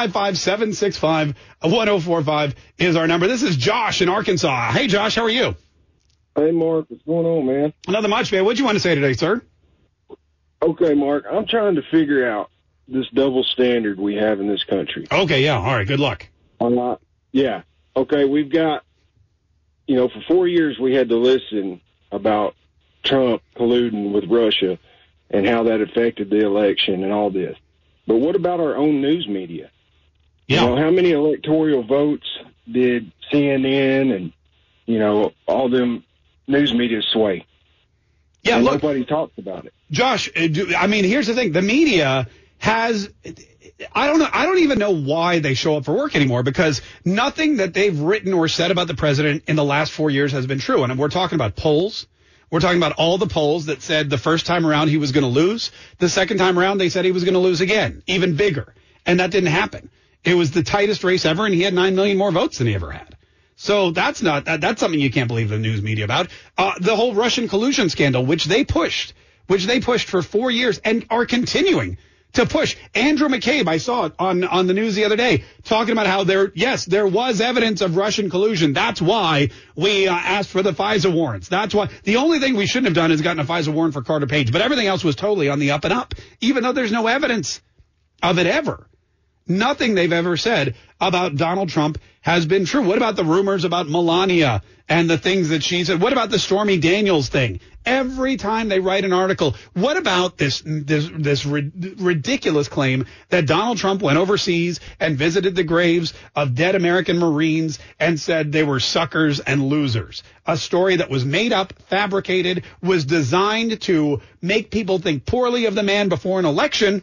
[SPEAKER 6] 855-765-1045 is our number. This is Josh in Arkansas. Hey, Josh, how are you?
[SPEAKER 13] Hey, Mark, what's going on, man?
[SPEAKER 6] Nothing much, man. What'd you want to say today, sir?
[SPEAKER 13] Okay, Mark, I'm trying to figure out this double standard we have in this country.
[SPEAKER 6] Okay, yeah. All right, good luck.
[SPEAKER 13] Yeah. Okay, we've got, for 4 years we had to listen about Trump colluding with Russia and how that affected the election and all this. But what about our own news media?
[SPEAKER 6] Yeah.
[SPEAKER 13] How many electoral votes did CNN and, all them news media sway?
[SPEAKER 6] Yeah,
[SPEAKER 13] and
[SPEAKER 6] look.
[SPEAKER 13] Nobody talks about it.
[SPEAKER 6] Josh, here's the thing. The media has... I don't even know why they show up for work anymore because nothing that they've written or said about the president in the last 4 years has been true. And we're talking about polls. We're talking about all the polls that said the first time around he was going to lose. The second time around they said he was going to lose again, even bigger. And that didn't happen. It was the tightest race ever, and he had 9 million more votes than he ever had. So that's something you can't believe the news media about. The whole Russian collusion scandal, which they pushed for 4 years and are continuing to push. Andrew McCabe, I saw it on the news the other day, talking about how there was evidence of Russian collusion. That's why we asked for the FISA warrants. That's why the only thing we shouldn't have done is gotten a FISA warrant for Carter Page, but everything else was totally on the up and up, even though there's no evidence of it ever. Nothing they've ever said about Donald Trump has been true. What about the rumors about Melania and the things that she said? What about the Stormy Daniels thing? Every time they write an article, what about this ridiculous claim that Donald Trump went overseas and visited the graves of dead American Marines and said they were suckers and losers? A story that was made up, fabricated, was designed to make people think poorly of the man before an election,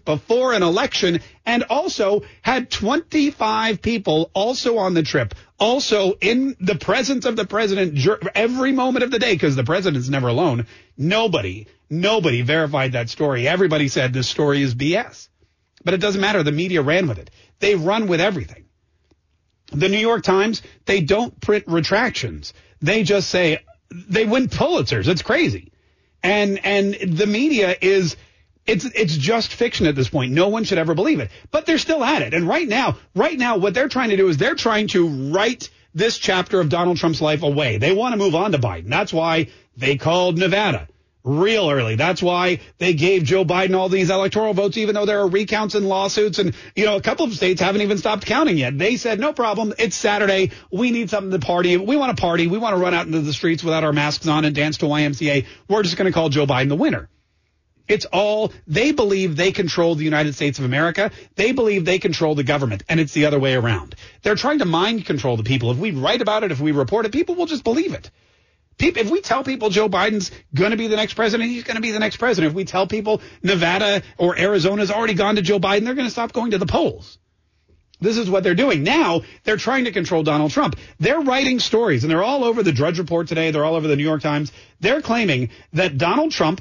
[SPEAKER 6] and also had 25 people also on the trip, also in the presence of the president every moment of the day, because the president's never alone. Nobody verified that story. Everybody said this story is BS. But it doesn't matter. The media ran with it. They run with everything. The New York Times, they don't print retractions. They just say they win Pulitzers. It's crazy. And the media is It's just fiction at this point. No one should ever believe it. But they're still at it. And right now, what they're trying to do is they're trying to write this chapter of Donald Trump's life away. They want to move on to Biden. That's why they called Nevada real early. That's why they gave Joe Biden all these electoral votes, even though there are recounts and lawsuits. And, a couple of states haven't even stopped counting yet. They said, no problem. It's Saturday. We need something to party. We want to party. We want to run out into the streets without our masks on and dance to YMCA. We're just going to call Joe Biden the winner. It's all, they believe they control the United States of America. They believe they control the government, and it's the other way around. They're trying to mind control the people. If we write about it, if we report it, people will just believe it. If we tell people Joe Biden's going to be the next president, he's going to be the next president. If we tell people Nevada or Arizona's already gone to Joe Biden, they're going to stop going to the polls. This is what they're doing. Now they're trying to control Donald Trump. They're writing stories, and they're all over the Drudge Report today. They're all over the New York Times. They're claiming that Donald Trump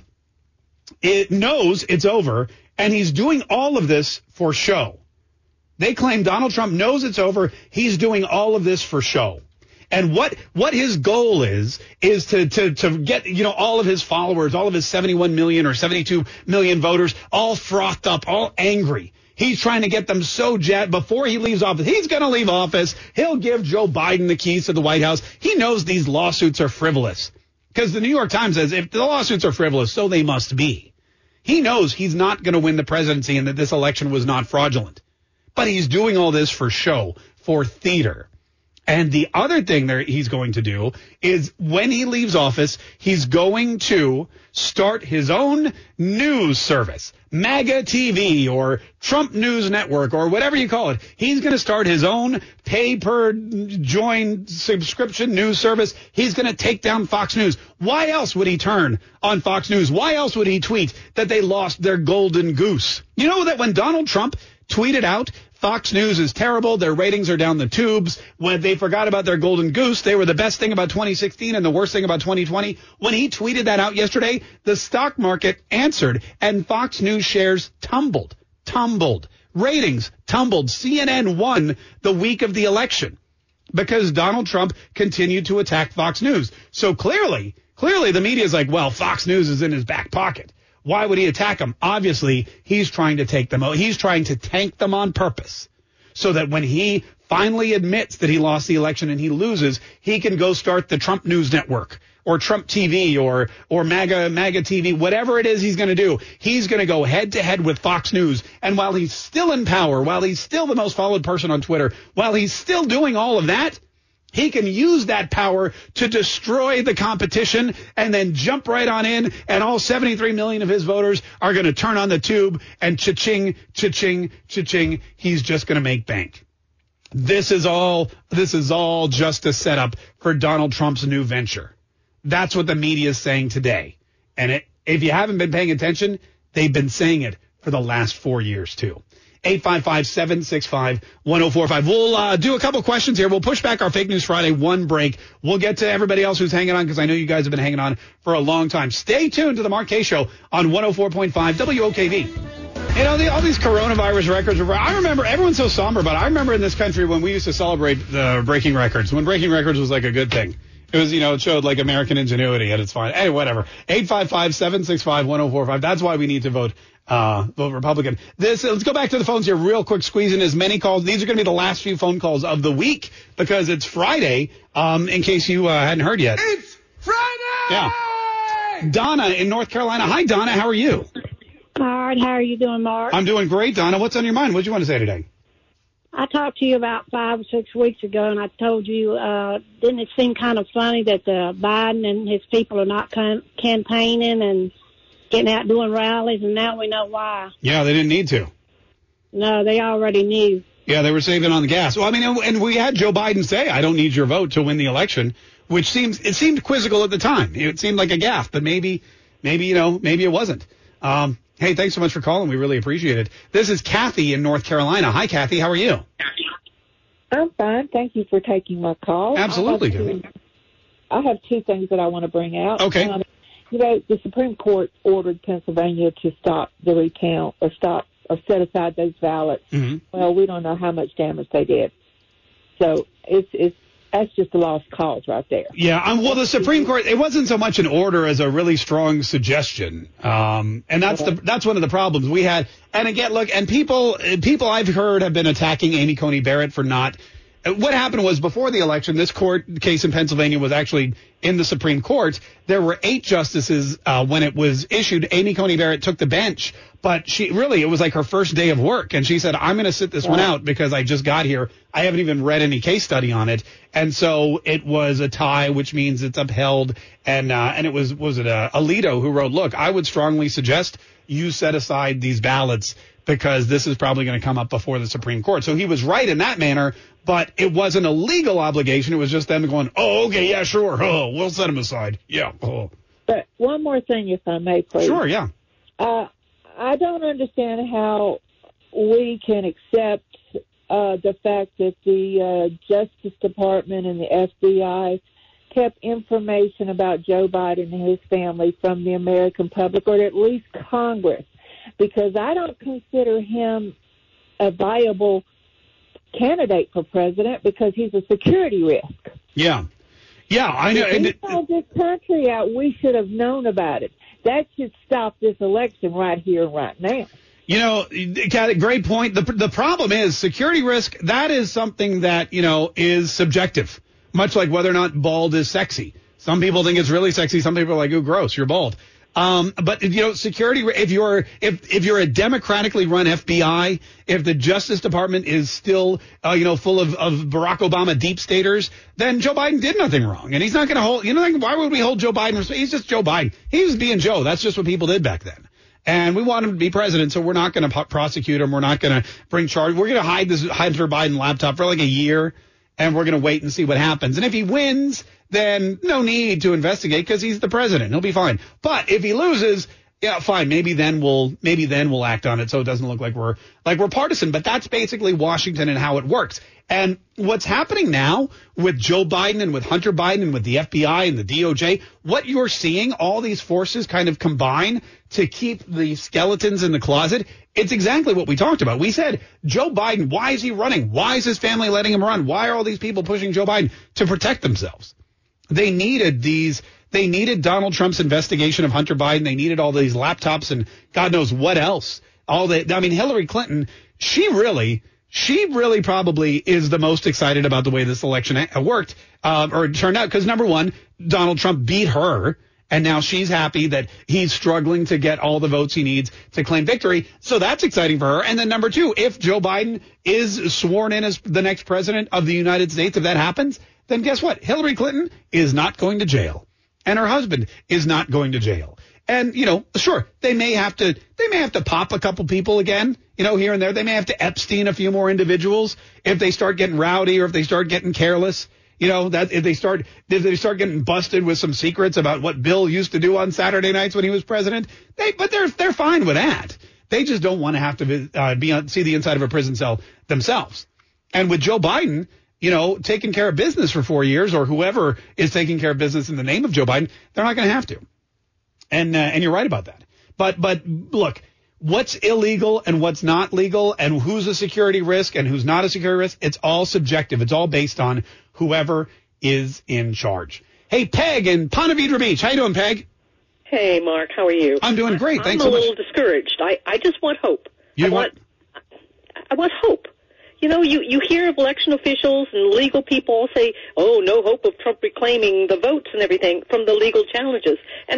[SPEAKER 6] knows it's over, and he's doing all of this for show. They claim Donald Trump knows it's over. He's doing all of this for show. And what his goal is to get, all of his followers, all of his 71 million or 72 million voters all frothed up, all angry. He's trying to get them so jazzed before he leaves office. He's going to leave office. He'll give Joe Biden the keys to the White House. He knows these lawsuits are frivolous. Because the New York Times says if the lawsuits are frivolous, so they must be. He knows he's not going to win the presidency and that this election was not fraudulent. But he's doing all this for show, for theater. And the other thing that he's going to do is when he leaves office, he's going to start his own news service, MAGA TV or Trump News Network or whatever you call it. He's going to start his own pay-per-join subscription news service. He's going to take down Fox News. Why else would he turn on Fox News? Why else would he tweet that they lost their golden goose? You know that when Donald Trump tweeted out Fox News is terrible, their ratings are down the tubes, when they forgot about their golden goose, they were the best thing about 2016 and the worst thing about 2020. When he tweeted that out yesterday, the stock market answered and Fox News shares tumbled. Ratings tumbled. CNN won the week of the election because Donald Trump continued to attack Fox News. So clearly the media is like, well, Fox News is in his back pocket. Why would he attack them? Obviously, he's trying to take them out. He's trying to tank them on purpose so that when he finally admits that he lost the election and he loses, he can go start the Trump News Network or Trump TV or MAGA TV, whatever it is he's going to do. He's going to go head to head with Fox News. And while he's still in power, while he's still the most followed person on Twitter, while he's still doing all of that, he can use that power to destroy the competition and then jump right on in, and all 73 million of his voters are going to turn on the tube and cha-ching, cha-ching, cha-ching. He's just going to make bank. This is all just a setup for Donald Trump's new venture. That's what the media is saying today. And if you haven't been paying attention, they've been saying it for the last 4 years too. 855-765-1045. We'll do a couple questions here. We'll push back our Fake News Friday one break. We'll get to everybody else who's hanging on because I know you guys have been hanging on for a long time. Stay tuned to the Mark Kaye Show on 104.5 WOKV. All these coronavirus records. I remember everyone's so somber, but I remember in this country when we used to celebrate the breaking records, when breaking records was like a good thing. It was, it showed like American ingenuity at its fine. Hey, whatever. 855-765-1045. That's why we need to vote Republican. Let's go back to the phones here real quick, squeeze in as many calls. These are going to be the last few phone calls of the week because it's Friday, in case you hadn't heard yet.
[SPEAKER 14] It's Friday!
[SPEAKER 6] Yeah. Donna in North Carolina. Hi, Donna. How are you?
[SPEAKER 15] All right. How are you doing, Mark?
[SPEAKER 6] I'm doing great, Donna. What's on your mind? What do you want to say today?
[SPEAKER 15] I talked to you about 5 or 6 weeks ago, and I told you, didn't it seem kind of funny that Biden and his people are not campaigning and getting out doing rallies, and now we know why.
[SPEAKER 6] Yeah, they didn't need to.
[SPEAKER 15] No, they already knew.
[SPEAKER 6] Yeah, they were saving on the gas. Well, I mean, and we had Joe Biden say, I don't need your vote to win the election, which seemed quizzical at the time. It seemed like a gaffe, but maybe it wasn't. Hey, thanks so much for calling. We really appreciate it. This is Kathy in North Carolina. Hi, Kathy. How are you?
[SPEAKER 16] I'm fine. Thank you for taking my call.
[SPEAKER 6] Absolutely.
[SPEAKER 16] I have 2 things that I want to bring out.
[SPEAKER 6] Okay.
[SPEAKER 16] The Supreme Court ordered Pennsylvania to stop the recount or set aside those ballots.
[SPEAKER 6] Mm-hmm.
[SPEAKER 16] Well, we don't know how much damage they did. So it's that's just a lost cause right there.
[SPEAKER 6] Yeah, well, the Supreme Court, it wasn't so much an order as a really strong suggestion, and that's one of the problems we had. And again, look, and people I've heard have been attacking Amy Coney Barrett for not. What happened was before the election, this court case in Pennsylvania was actually in the Supreme Court. There were 8 justices when it was issued. Amy Coney Barrett took the bench, but it was like her first day of work. And she said, I'm going to sit this one out because I just got here. I haven't even read any case study on it. And so it was a tie, which means it's upheld. And it was it Alito who wrote, look, I would strongly suggest you set aside these ballots because this is probably going to come up before the Supreme Court. So he was right in that manner. But it wasn't a legal obligation. It was just them going, oh, okay, yeah, sure. Oh, we'll set them aside. Yeah. Oh.
[SPEAKER 16] But one more thing, if I may, please.
[SPEAKER 6] Sure, yeah.
[SPEAKER 16] I don't understand how we can accept the fact that the Justice Department and the FBI kept information about Joe Biden and his family from the American public, or at least Congress, because I don't consider him a viable candidate for president because he's a security risk.
[SPEAKER 6] Yeah, I know.
[SPEAKER 16] If he sold this country out, we should have known about it. That should stop this election right here, right now.
[SPEAKER 6] You know, Kat, great point. The problem is security risk. That is something that, is subjective, much like whether or not bald is sexy. Some people think it's really sexy. Some people are like, ooh, gross, you're bald. But security, if you're a democratically run FBI, if the Justice Department is still, full of Barack Obama deep staters, then Joe Biden did nothing wrong. And he's not going to hold, why would we hold Joe Biden? He's just Joe Biden. He was being Joe. That's just what people did back then. And we want him to be president, so we're not going to prosecute him. We're not going to bring charge. We're going to hide this Hunter Biden laptop for like a year, and we're going to wait and see what happens. And if he wins, then no need to investigate because he's the president. He'll be fine. But if he loses, yeah, fine. Maybe then we'll act on it so it doesn't look like we're partisan. But that's basically Washington and how it works. And what's happening now with Joe Biden and with Hunter Biden and with the FBI and the DOJ, what you're seeing, all these forces kind of combine to keep the skeletons in the closet. It's exactly what we talked about. We said, Joe Biden, why is he running? Why is his family letting him run? Why are all these people pushing Joe Biden? To protect themselves. They needed Donald Trump's investigation of Hunter Biden. They needed all these laptops and God knows what else. Hillary Clinton, she really probably is the most excited about the way this election worked or turned out. Because number one, Donald Trump beat her. And now she's happy that he's struggling to get all the votes he needs to claim victory. So that's exciting for her. And then number two, if Joe Biden is sworn in as the next president of the United States, if that happens, then guess what? Hillary Clinton is not going to jail. And her husband is not going to jail. And, sure, they may have to pop a couple people again, here and there. They may have to Epstein a few more individuals if they start getting rowdy or if they start getting careless. That if they start getting busted with some secrets about what Bill used to do on Saturday nights when he was president, they're fine with that. They just don't want to have to see the inside of a prison cell themselves. And with Joe Biden, taking care of business for 4 years, or whoever is taking care of business in the name of Joe Biden, they're not going to have to. And you're right about that. But look, what's illegal and what's not legal and who's a security risk and who's not a security risk, it's all subjective. It's all based on whoever is in charge. Hey, Peg in Ponte Vedra Beach. How you doing, Peg?
[SPEAKER 14] Hey, Mark. How are you?
[SPEAKER 6] I'm doing great. Thanks so much.
[SPEAKER 14] I'm a little discouraged. I just want hope. I want hope. You hear of election officials and legal people say, oh, no hope of Trump reclaiming the votes and everything from the legal challenges. And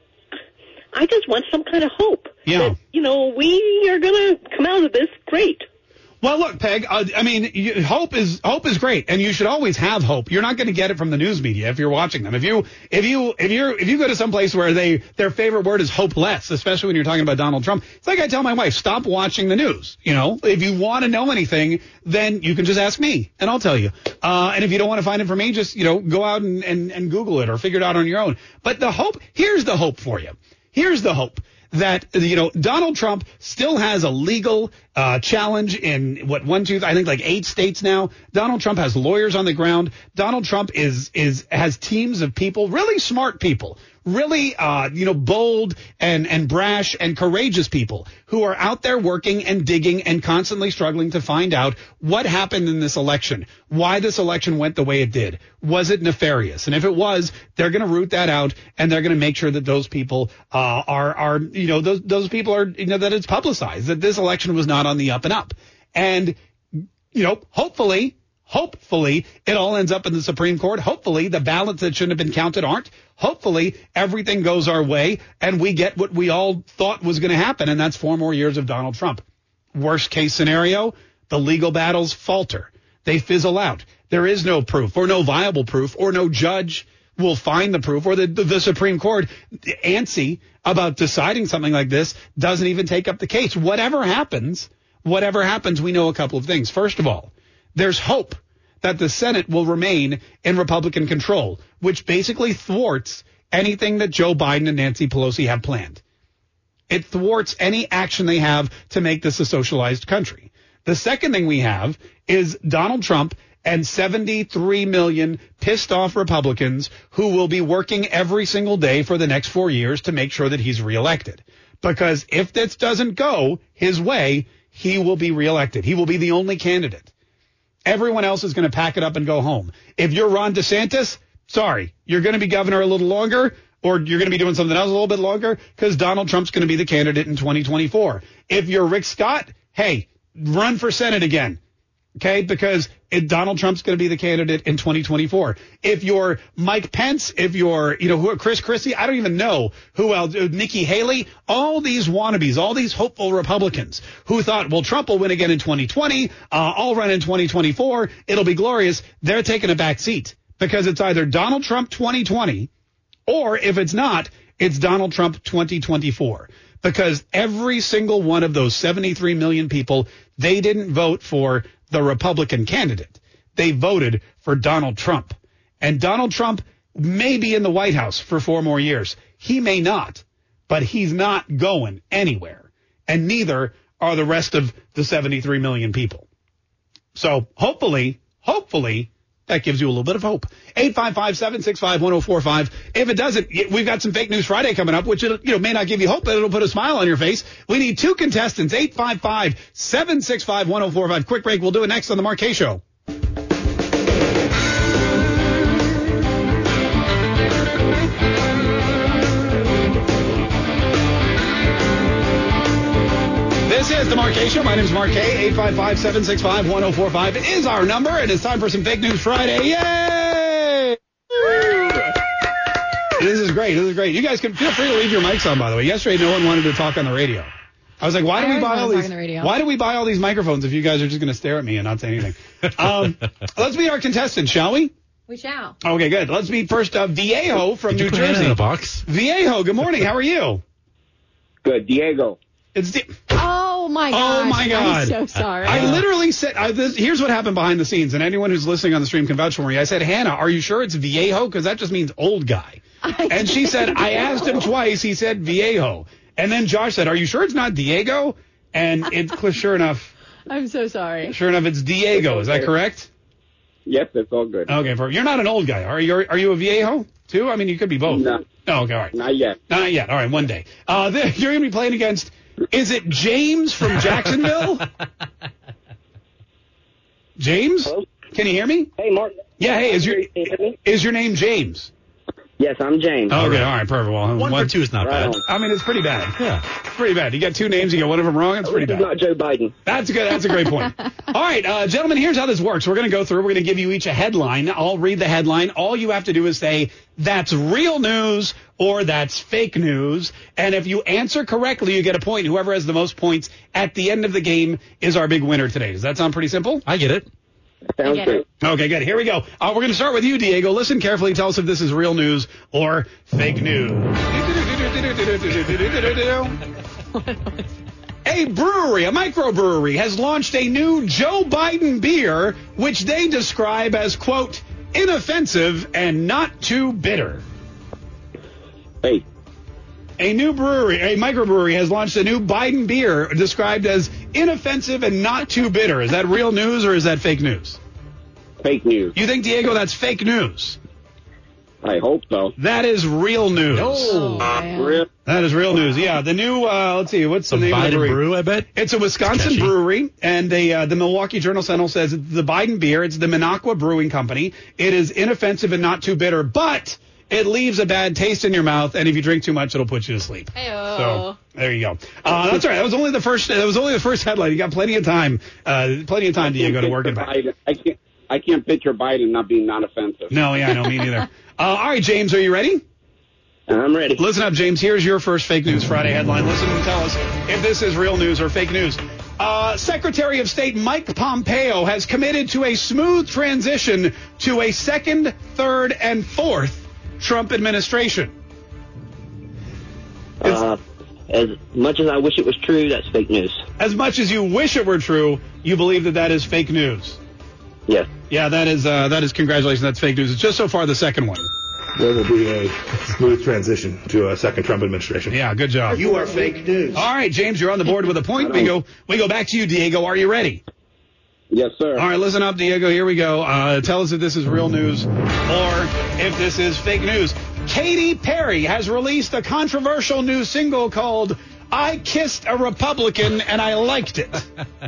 [SPEAKER 14] I just want some kind of hope that, we are going to come out of this great.
[SPEAKER 6] Well, look, Peg, hope is great, and you should always have hope. You're not going to get it from the news media if you're watching them. If you go to some place where their favorite word is hopeless, especially when you're talking about Donald Trump, it's like I tell my wife, stop watching the news. If you want to know anything, then you can just ask me, and I'll tell you. And if you don't want to find it from me, just go out and Google it or figure it out on your own. But here's the hope for you. Here's the hope. That, Donald Trump still has a legal challenge in I think like 8 states now. Donald Trump has lawyers on the ground. Donald Trump has teams of people, really smart people, really, bold and brash and courageous people who are out there working and digging and constantly struggling to find out what happened in this election, why this election went the way it did. Was it nefarious? And if it was, they're going to root that out, and they're going to make sure that those people those people are, that it's publicized, that this election was not on the up and up. And, hopefully it all ends up in the Supreme Court. Hopefully the ballots that shouldn't have been counted aren't. Hopefully everything goes our way and we get what we all thought was going to happen, and that's 4 more years of Donald Trump. Worst case scenario, the legal battles falter. They fizzle out. There is no proof or no viable proof, or no judge will find the proof, or the Supreme Court, antsy about deciding something like this, doesn't even take up the case. Whatever happens, we know a couple of things. First of all, there's hope that the Senate will remain in Republican control, which basically thwarts anything that Joe Biden and Nancy Pelosi have planned. It thwarts any action they have to make this a socialized country. The second thing we have is Donald Trump and 73 million pissed off Republicans who will be working every single day for the next 4 years to make sure that he's reelected. Because if this doesn't go his way, he will be reelected. He will be the only candidate. Everyone else is going to pack it up and go home. If you're Ron DeSantis, sorry, you're going to be governor a little longer, or you're going to be doing something else a little bit longer, because Donald Trump's going to be the candidate in 2024. If you're Rick Scott, hey, run for Senate again. Okay, because Donald Trump's going to be the candidate in 2024. If you're Mike Pence, if you're, Chris Christie, I don't even know who else, Nikki Haley, all these wannabes, all these hopeful Republicans who thought, well, Trump will win again in 2020, I'll run in 2024, it'll be glorious. They're taking a back seat, because it's either Donald Trump 2020, or if it's not, it's Donald Trump 2024. Because every single one of those 73 million people, they didn't vote for the Republican candidate. They voted for Donald Trump. And Donald Trump may be in the White House for 4 more years. He may not, but he's not going anywhere. And neither are the rest of the 73 million people. So hopefully, that gives you a little bit of hope. 855-765-1045. If it doesn't, we've got some Fake News Friday coming up, which may not give you hope, but it'll put a smile on your face. We need 2 contestants. 855-765-1045. Quick break. We'll do it next on the Mark Kaye Show. This is the Mark Kaye Show. My name is Mark Kaye. 855-765-1045 is our number, and it's time for some Fake News Friday. Yay! This is great. You guys can feel free to leave your mics on, by the way. Yesterday, no one wanted to talk on the radio. I was like, why do we buy all these microphones if you guys are just going to stare at me and not say anything? Let's meet our contestants, shall we?
[SPEAKER 8] We shall.
[SPEAKER 6] Okay, good. Let's meet first Viejo from New Jersey.
[SPEAKER 7] In a box?
[SPEAKER 6] Viejo, good morning. How are you?
[SPEAKER 17] Good. Diego.
[SPEAKER 8] Oh, my God.
[SPEAKER 6] Oh, my God.
[SPEAKER 8] I'm so sorry.
[SPEAKER 6] I literally said, here's what happened behind the scenes, and anyone who's listening on the stream can vouch for me. I said, Hannah, are you sure it's Viejo? Because that just means old guy. And she said, I asked him twice. He said Viejo. And then Josh said, are you sure it's not Diego? And sure enough.
[SPEAKER 8] I'm so sorry.
[SPEAKER 6] Sure enough, it's Diego. Is that correct?
[SPEAKER 17] Yep, that's all good.
[SPEAKER 6] Okay, you're not an old guy. Are you a Viejo, too? I mean, you could be both.
[SPEAKER 17] No.
[SPEAKER 6] Oh, okay, all right.
[SPEAKER 17] Not yet.
[SPEAKER 6] Not yet. All right, one day. You're going to be playing against... Is it James from Jacksonville? James?
[SPEAKER 17] Hello?
[SPEAKER 6] Can you hear me?
[SPEAKER 17] Hey, Mark.
[SPEAKER 6] Yeah, hey, is your name James?
[SPEAKER 17] Yes, I'm James.
[SPEAKER 6] Okay, all right, perfect. Well,
[SPEAKER 7] 1 for 2 is not bad.
[SPEAKER 6] I mean, it's pretty bad. Yeah, it's pretty bad. You got 2 names, you got one of them wrong. It's pretty bad.
[SPEAKER 17] Not Joe Biden.
[SPEAKER 6] That's good. That's a great point. All right, gentlemen, here's how this works. We're going to go through. We're going to give you each a headline. I'll read the headline. All you have to do is say, that's real news or that's fake news. And if you answer correctly, you get a point. Whoever has the most points at the end of the game is our big winner today. Does that sound pretty simple?
[SPEAKER 7] I get it.
[SPEAKER 17] Sounds good.
[SPEAKER 6] Okay, good. Here we go. We're going to start with you, Diego. Listen carefully. Tell us if this is real news or fake news. A brewery, a microbrewery, has launched a new Joe Biden beer, which they describe as, quote, inoffensive and not too bitter.
[SPEAKER 17] Hey.
[SPEAKER 6] A new brewery, a microbrewery, has launched a new Biden beer described as inoffensive and not too bitter. Is that real news or is that fake news?
[SPEAKER 17] Fake news.
[SPEAKER 6] You think, Diego, that's fake news?
[SPEAKER 17] I hope so.
[SPEAKER 6] That is real news. That is real news. Yeah, the new, let's see, what's the name of the brewery?
[SPEAKER 7] Brew, I bet?
[SPEAKER 6] It's a Wisconsin brewery, and the Milwaukee Journal-Sentinel says it's the Biden beer. It's the Minocqua Brewing Company. It is inoffensive and not too bitter, but it leaves a bad taste in your mouth, and if you drink too much, it'll put you to sleep.
[SPEAKER 8] Hey-o.
[SPEAKER 6] So there you go. That's all right. That was only the first headline. You got plenty of time, Diego, to work it back.
[SPEAKER 17] I can't picture Biden not being non-offensive.
[SPEAKER 6] No, yeah, no, me neither. All right, James, are you ready?
[SPEAKER 17] I'm ready.
[SPEAKER 6] Listen up, James. Here's your first Fake News Friday headline. Listen and tell us if this is real news or fake news. Secretary of State Mike Pompeo has committed to a smooth transition to a second, third, and fourth Trump administration.
[SPEAKER 17] As much as I wish it was true, that's fake news.
[SPEAKER 6] As much as you wish it were true, you believe that is fake news.
[SPEAKER 17] Yes.
[SPEAKER 6] Yeah, that is congratulations. That's fake news. It's just so far the second one.
[SPEAKER 5] There will be a smooth transition to a second Trump administration.
[SPEAKER 6] Yeah, good job.
[SPEAKER 3] You are fake news.
[SPEAKER 6] All right, James, you're on the board with a point. We go back to you, Diego. Are you ready?
[SPEAKER 17] Yes, sir.
[SPEAKER 6] All right, listen up, Diego. Here we go. Tell us if this is real news or if this is fake news. Katy Perry has released a controversial new single called I Kissed a Republican and I Liked It.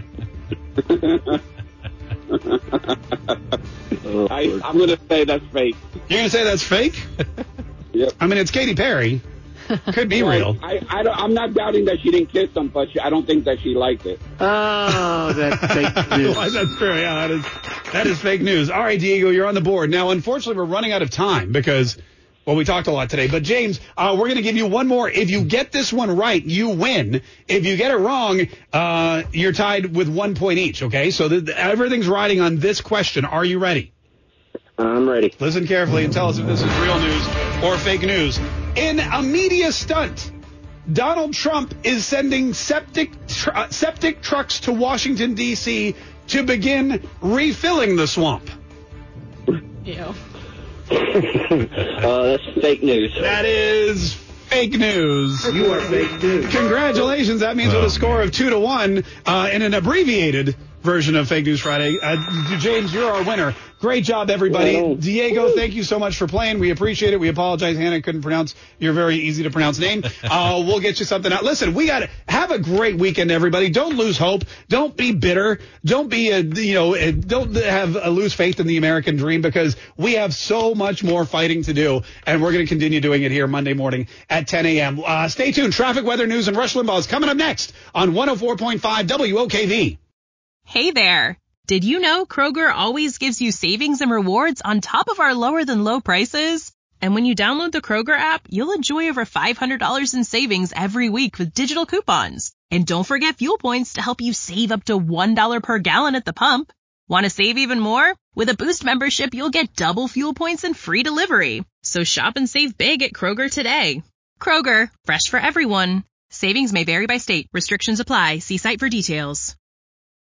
[SPEAKER 17] I'm going to say that's fake.
[SPEAKER 6] You're going to say that's fake?
[SPEAKER 17] Yep.
[SPEAKER 6] I mean, it's Katy Perry. Could be real.
[SPEAKER 17] I'm not doubting that she didn't kiss him, but I don't think that she liked it.
[SPEAKER 10] Oh, that's fake news.
[SPEAKER 6] That's true. Yeah, that is fake news. All right, Diego, you're on the board. Now, unfortunately, we're running out of time because, well, we talked a lot today. But, James, we're going to give you one more. If you get this one right, you win. If you get it wrong, you're tied with 1 point each, okay? So everything's riding on this question. Are you ready?
[SPEAKER 17] I'm ready.
[SPEAKER 6] Listen carefully and tell us if this is real news or fake news. In a media stunt, Donald Trump is sending septic trucks to Washington, D.C. to begin refilling the swamp.
[SPEAKER 8] Ew.
[SPEAKER 17] That's fake news.
[SPEAKER 6] That is fake news.
[SPEAKER 3] You are fake news.
[SPEAKER 6] Congratulations. That means with a score of 2-1 in an abbreviated version of Fake News Friday. James, you're our winner. Great job, everybody.
[SPEAKER 17] Well,
[SPEAKER 6] Diego, thank you so much for playing. We appreciate it. We apologize. Hannah couldn't pronounce your very easy to pronounce name. We'll get you something out. Listen, we got to have a great weekend, everybody. Don't lose hope. Don't be bitter. Don't be don't lose faith in the American dream, because we have so much more fighting to do, and we're going to continue doing it here Monday morning at 10 a.m. Stay tuned. Traffic, weather, news, and Rush Limbaugh is coming up next on 104.5 WOKV.
[SPEAKER 1] Hey there. Did you know Kroger always gives you savings and rewards on top of our lower than low prices? And when you download the Kroger app, you'll enjoy over $500 in savings every week with digital coupons. And don't forget fuel points to help you save up to $1 per gallon at the pump. Want to save even more? With a Boost membership, you'll get double fuel points and free delivery. So shop and save big at Kroger today. Kroger, fresh for everyone. Savings may vary by state. Restrictions apply. See site for details.